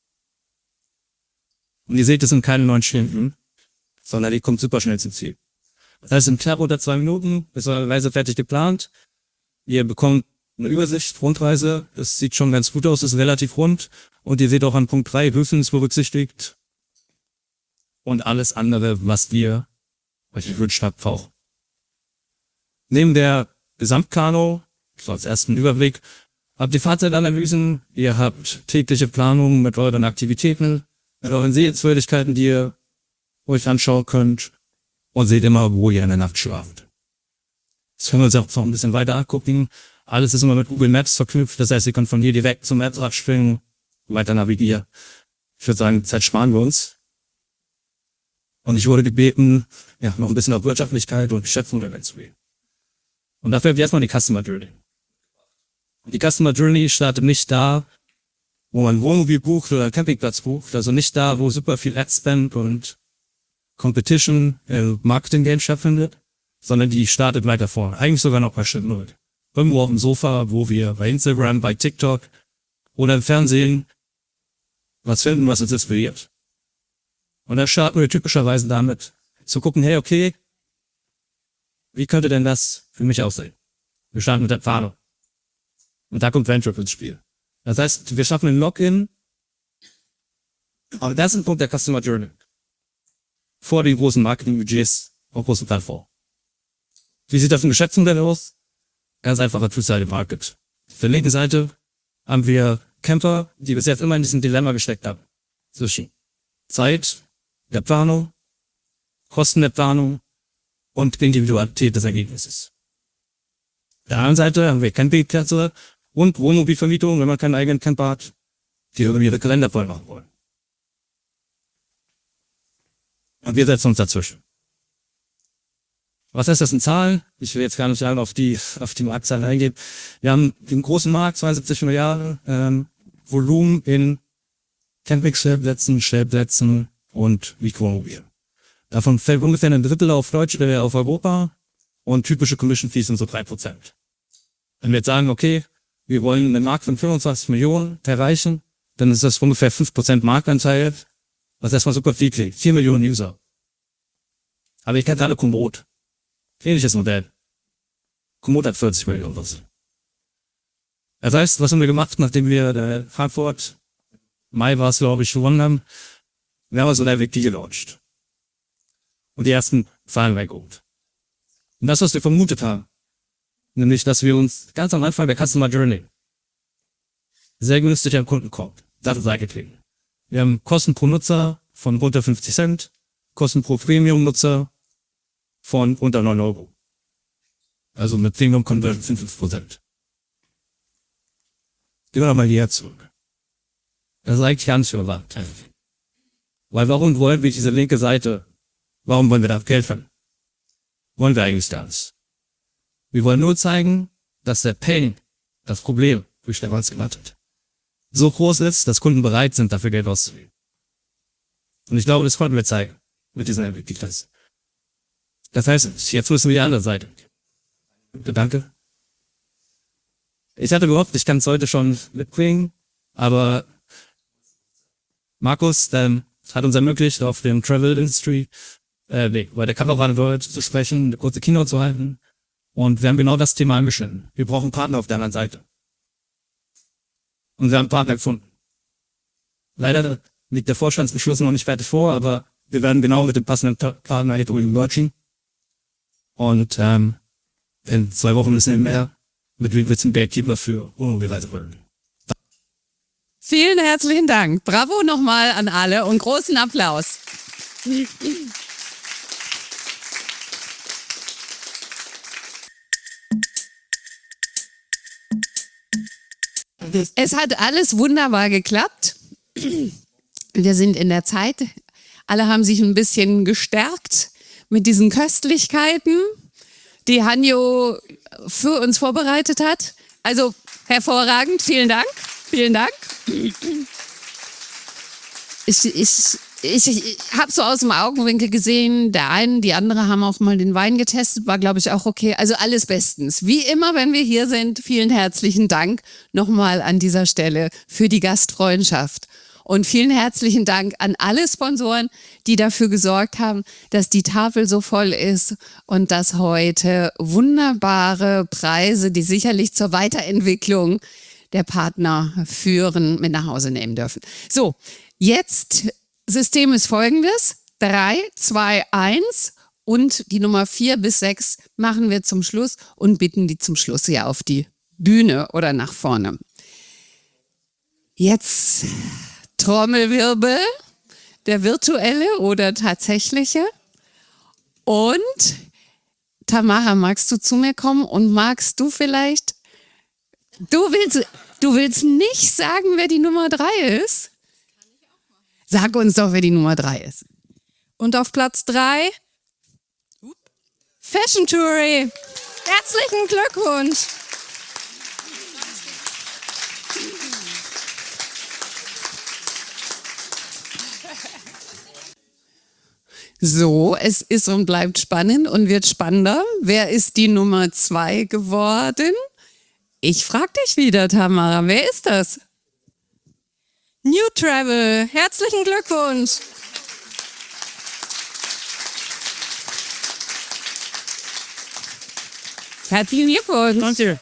Und ihr seht, es sind keine neun Stunden, sondern die kommt super schnell zum Ziel. Das heißt, im knapp unter zwei Minuten ist eure Reise fertig geplant. Ihr bekommt eine Übersicht, Rundreise, das sieht schon ganz gut aus, ist relativ rund. Und ihr seht auch an Punkt drei, Höfen ist berücksichtigt. Und alles andere, was wir euch gewünscht habt, brauchen. Neben der Gesamtkano, so als ersten Überblick, habt ihr Fahrzeitanalysen, ihr habt tägliche Planungen mit euren Aktivitäten, mit euren Sehenswürdigkeiten, die ihr euch anschauen könnt und seht immer, wo ihr in der Nacht schlaft. Das können wir uns auch noch ein bisschen weiter angucken. Alles ist immer mit Google Maps verknüpft, das heißt, ihr könnt von hier direkt zum Maps abspringen, weiter navigieren. Ich würde sagen, Zeit sparen wir uns. Und ich wurde gebeten, ja, noch ein bisschen auf Wirtschaftlichkeit und Geschäftsmodell einzugehen. Und dafür habe ich erstmal die Customer Journey. Und die Customer Journey startet nicht da, wo man ein Wohnmobil bucht oder einen Campingplatz bucht, also nicht da, wo super viel Ad-Spend und Competition, äh, Marketing-Game stattfindet, sondern die startet weiter vor. Eigentlich sogar noch bei Schritt null. Irgendwo auf dem Sofa, wo wir bei Instagram, bei TikTok oder im Fernsehen was finden, was uns inspiriert. Und dann starten wir typischerweise damit, zu gucken, hey, okay, wie könnte denn das für mich aussehen? Wir starten mit der Planung. Und da kommt Venture ins Spiel. Das heißt, wir schaffen ein Login, aber das ist ein Punkt der Customer Journey. Vor den großen Marketingbudgets auf großen Plattformen. Wie sieht das im Geschäftsmodell aus? Ganz einfacher Two-Sided Market. Auf der linken Seite haben wir Camper, die bis jetzt immer in diesem Dilemma gesteckt haben. Zwischen Zeit der Planung, Kosten der Planung und Individualität des Ergebnisses. Auf der anderen Seite haben wir Campingplätze und Wohnmobilvermietung, wenn man keinen eigenen Camper hat, die irgendwie ihre Kalender voll machen wollen. Und wir setzen uns dazwischen. Was heißt das in Zahlen? Ich will jetzt gar nicht sagen, auf die, auf die Marktzahlen eingehen. Wir haben den großen Markt, zweiundsiebzig Milliarden, ähm, Volumen in Campingstellplätzen, Stellplätzen und Mikromobilen. Davon fällt ungefähr ein Drittel auf Deutschland, auf Europa und typische Commission Fees sind so drei Prozent. Wenn wir jetzt sagen, okay, wir wollen einen Markt von fünfundzwanzig Millionen erreichen, dann ist das ungefähr fünf Prozent Marktanteil, was erstmal super viel klingt. vier Millionen User. Aber ich kenne alle Komoot. Ähnliches Modell. Komoot hat vierzig Millionen Nutzer. Das heißt, was haben wir gemacht, nachdem wir äh, Frankfurt, Mai war es, glaube ich, gewonnen haben? Wir haben so eine M V P gelauncht. Und die ersten Zahlen weggeholt. Und das, was wir vermutet haben, nämlich, dass wir uns ganz am Anfang der Customer Journey sehr günstig an Kunden kommen. Das ist eingeklickt. Wir haben Kosten pro Nutzer von unter fünfzig Cent, Kosten pro Premium-Nutzer von unter neun Euro. Also mit Premium Conversion fünfundfünfzig Prozent. Gehen wir mal hierher zurück. Das ist eigentlich ganz schön relevant. Weil warum wollen wir diese linke Seite, warum wollen wir da Geld verdienen? Wollen wir eigentlich gar nicht. Wir wollen nur zeigen, dass der Pain, das Problem, wie Stefan genannt hat, so groß ist, dass Kunden bereit sind, dafür Geld auszugeben. Und ich glaube, das konnten wir zeigen mit dieser M V P-Klasse. Das heißt, jetzt müssen wir die andere Seite. Danke. Ich hatte gehofft, ich kann es heute schon mitbringen, aber Markus ähm, hat uns ermöglicht, auf dem Travel Industry, äh, nee, bei der Caravan World zu sprechen, eine kurze Keynote zu halten. Und wir haben genau das Thema angeschnitten. Wir brauchen Partner auf der anderen Seite. Und wir haben Partner gefunden. Leider liegt der Vorstandsbeschluss noch nicht fertig vor, aber wir werden genau mit dem passenden Partner hier drüben mergen. Und ähm, in zwei Wochen ist es mehr, mit wem wir zum Gatekeeper für Wohnungsreise wollen. Vielen herzlichen Dank. Bravo nochmal an alle und großen Applaus. Es hat alles wunderbar geklappt. Wir sind in der Zeit. Alle haben sich ein bisschen gestärkt mit diesen Köstlichkeiten, die Hanjo für uns vorbereitet hat. Also hervorragend. Vielen Dank. Vielen Dank. Ich, ich, ich, ich habe so aus dem Augenwinkel gesehen, der eine, die andere haben auch mal den Wein getestet, war glaube ich auch okay. Also alles bestens. Wie immer, wenn wir hier sind, vielen herzlichen Dank nochmal an dieser Stelle für die Gastfreundschaft. Und vielen herzlichen Dank an alle Sponsoren, die dafür gesorgt haben, dass die Tafel so voll ist und dass heute wunderbare Preise, die sicherlich zur Weiterentwicklung der Partner führen, mit nach Hause nehmen dürfen. So, jetzt System ist folgendes. drei, zwei, eins und die Nummer vier bis sechs machen wir zum Schluss und bitten die zum Schluss hier auf die Bühne oder nach vorne. Jetzt Trommelwirbel, der virtuelle oder tatsächliche. Und Tamara, magst du zu mir kommen und magst du vielleicht, du willst, du willst nicht sagen, wer die Nummer drei ist? Sag uns doch, wer die Nummer drei ist. Und auf Platz drei, Fashion Toury. Herzlichen Glückwunsch. So, es ist und bleibt spannend und wird spannender. Wer ist die Nummer zwei geworden? Ich frage dich wieder, Tamara, wer ist das? New Travel, herzlichen Glückwunsch. Herzlichen Glückwunsch. Danke.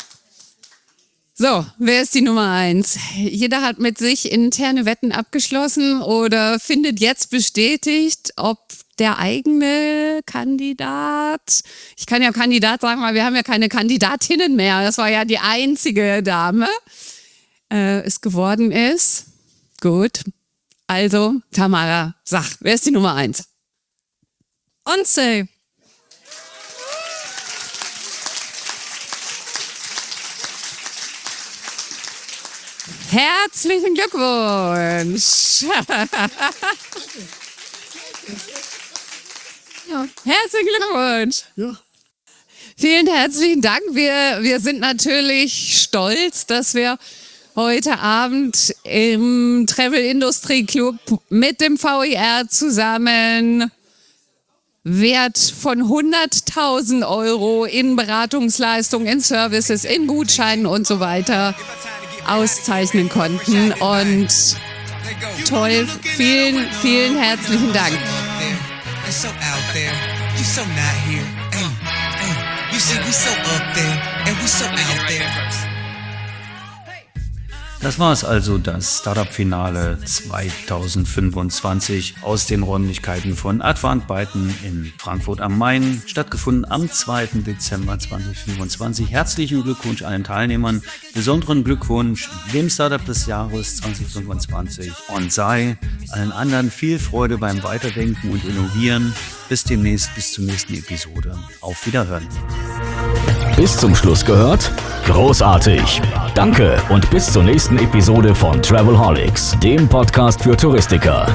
So, wer ist die Nummer eins? Jeder hat mit sich interne Wetten abgeschlossen oder findet jetzt bestätigt, ob der eigene Kandidat, ich kann ja Kandidat sagen, weil wir haben ja keine Kandidatinnen mehr, das war ja die einzige Dame, äh, es geworden ist. Gut, also Tamara, sag, wer ist die Nummer eins? Onsei. Herzlichen Glückwunsch! Ja. Herzlichen Glückwunsch! Ja. Vielen herzlichen Dank. Wir, wir sind natürlich stolz, dass wir heute Abend im Travel Industry Club mit dem V I R zusammen Wert von hunderttausend Euro in Beratungsleistungen, in Services, in Gutscheinen und so weiter auszeichnen konnten. Und toll, vielen, vielen herzlichen Dank. Das war es also, das Startup-Finale zweitausendfünfundzwanzig aus den Räumlichkeiten von Advant Byton in Frankfurt am Main, stattgefunden am zweiten Dezember zweitausendfünfundzwanzig. Herzlichen Glückwunsch allen Teilnehmern, besonderen Glückwunsch dem Startup des Jahres zweitausendfünfundzwanzig und sei allen anderen viel Freude beim Weiterdenken und Innovieren. Bis demnächst, bis zur nächsten Episode. Auf Wiederhören. Bis zum Schluss gehört? Großartig! Danke und bis zur nächsten Episode von Travelholics, dem Podcast für Touristiker.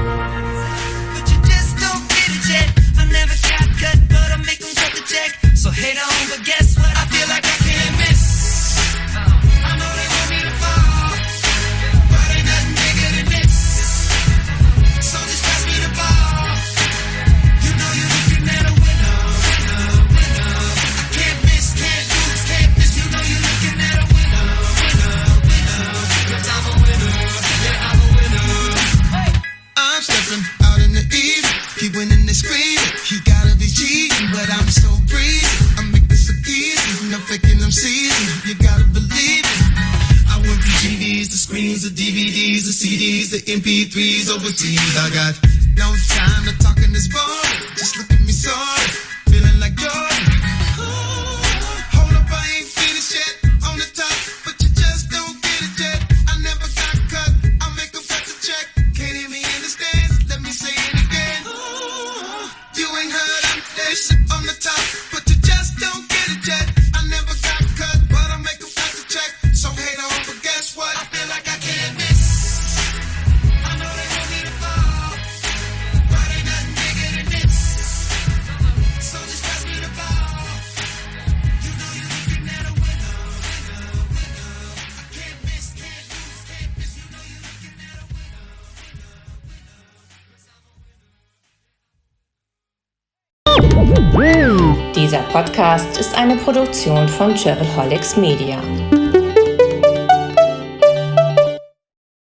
The D V Ds, the C Ds, the M P threes overseas. I got no time to talk in this bar. Just look at me sorry, feeling like Jordan. Hold up, I ain't finished yet. On the top, but you just don't get it yet. I never got cut, I'll make a cut to check. Can't hear me in the stands, let me say it again. You ain't heard I'm this on the top, but you just don't get it yet. I never got cut, but I'll make a cut to check. So hate on, but guess what? I feel like I can't miss. I know they want me to fall, but ain't nothing bigger than this. So just pass me the ball. You know you're looking at a winner, winner, winner. I can't miss, can't lose, can't miss. You know you're looking at a winner, winner, winner. Dieser Podcast ist eine Produktion von Travelholics Media.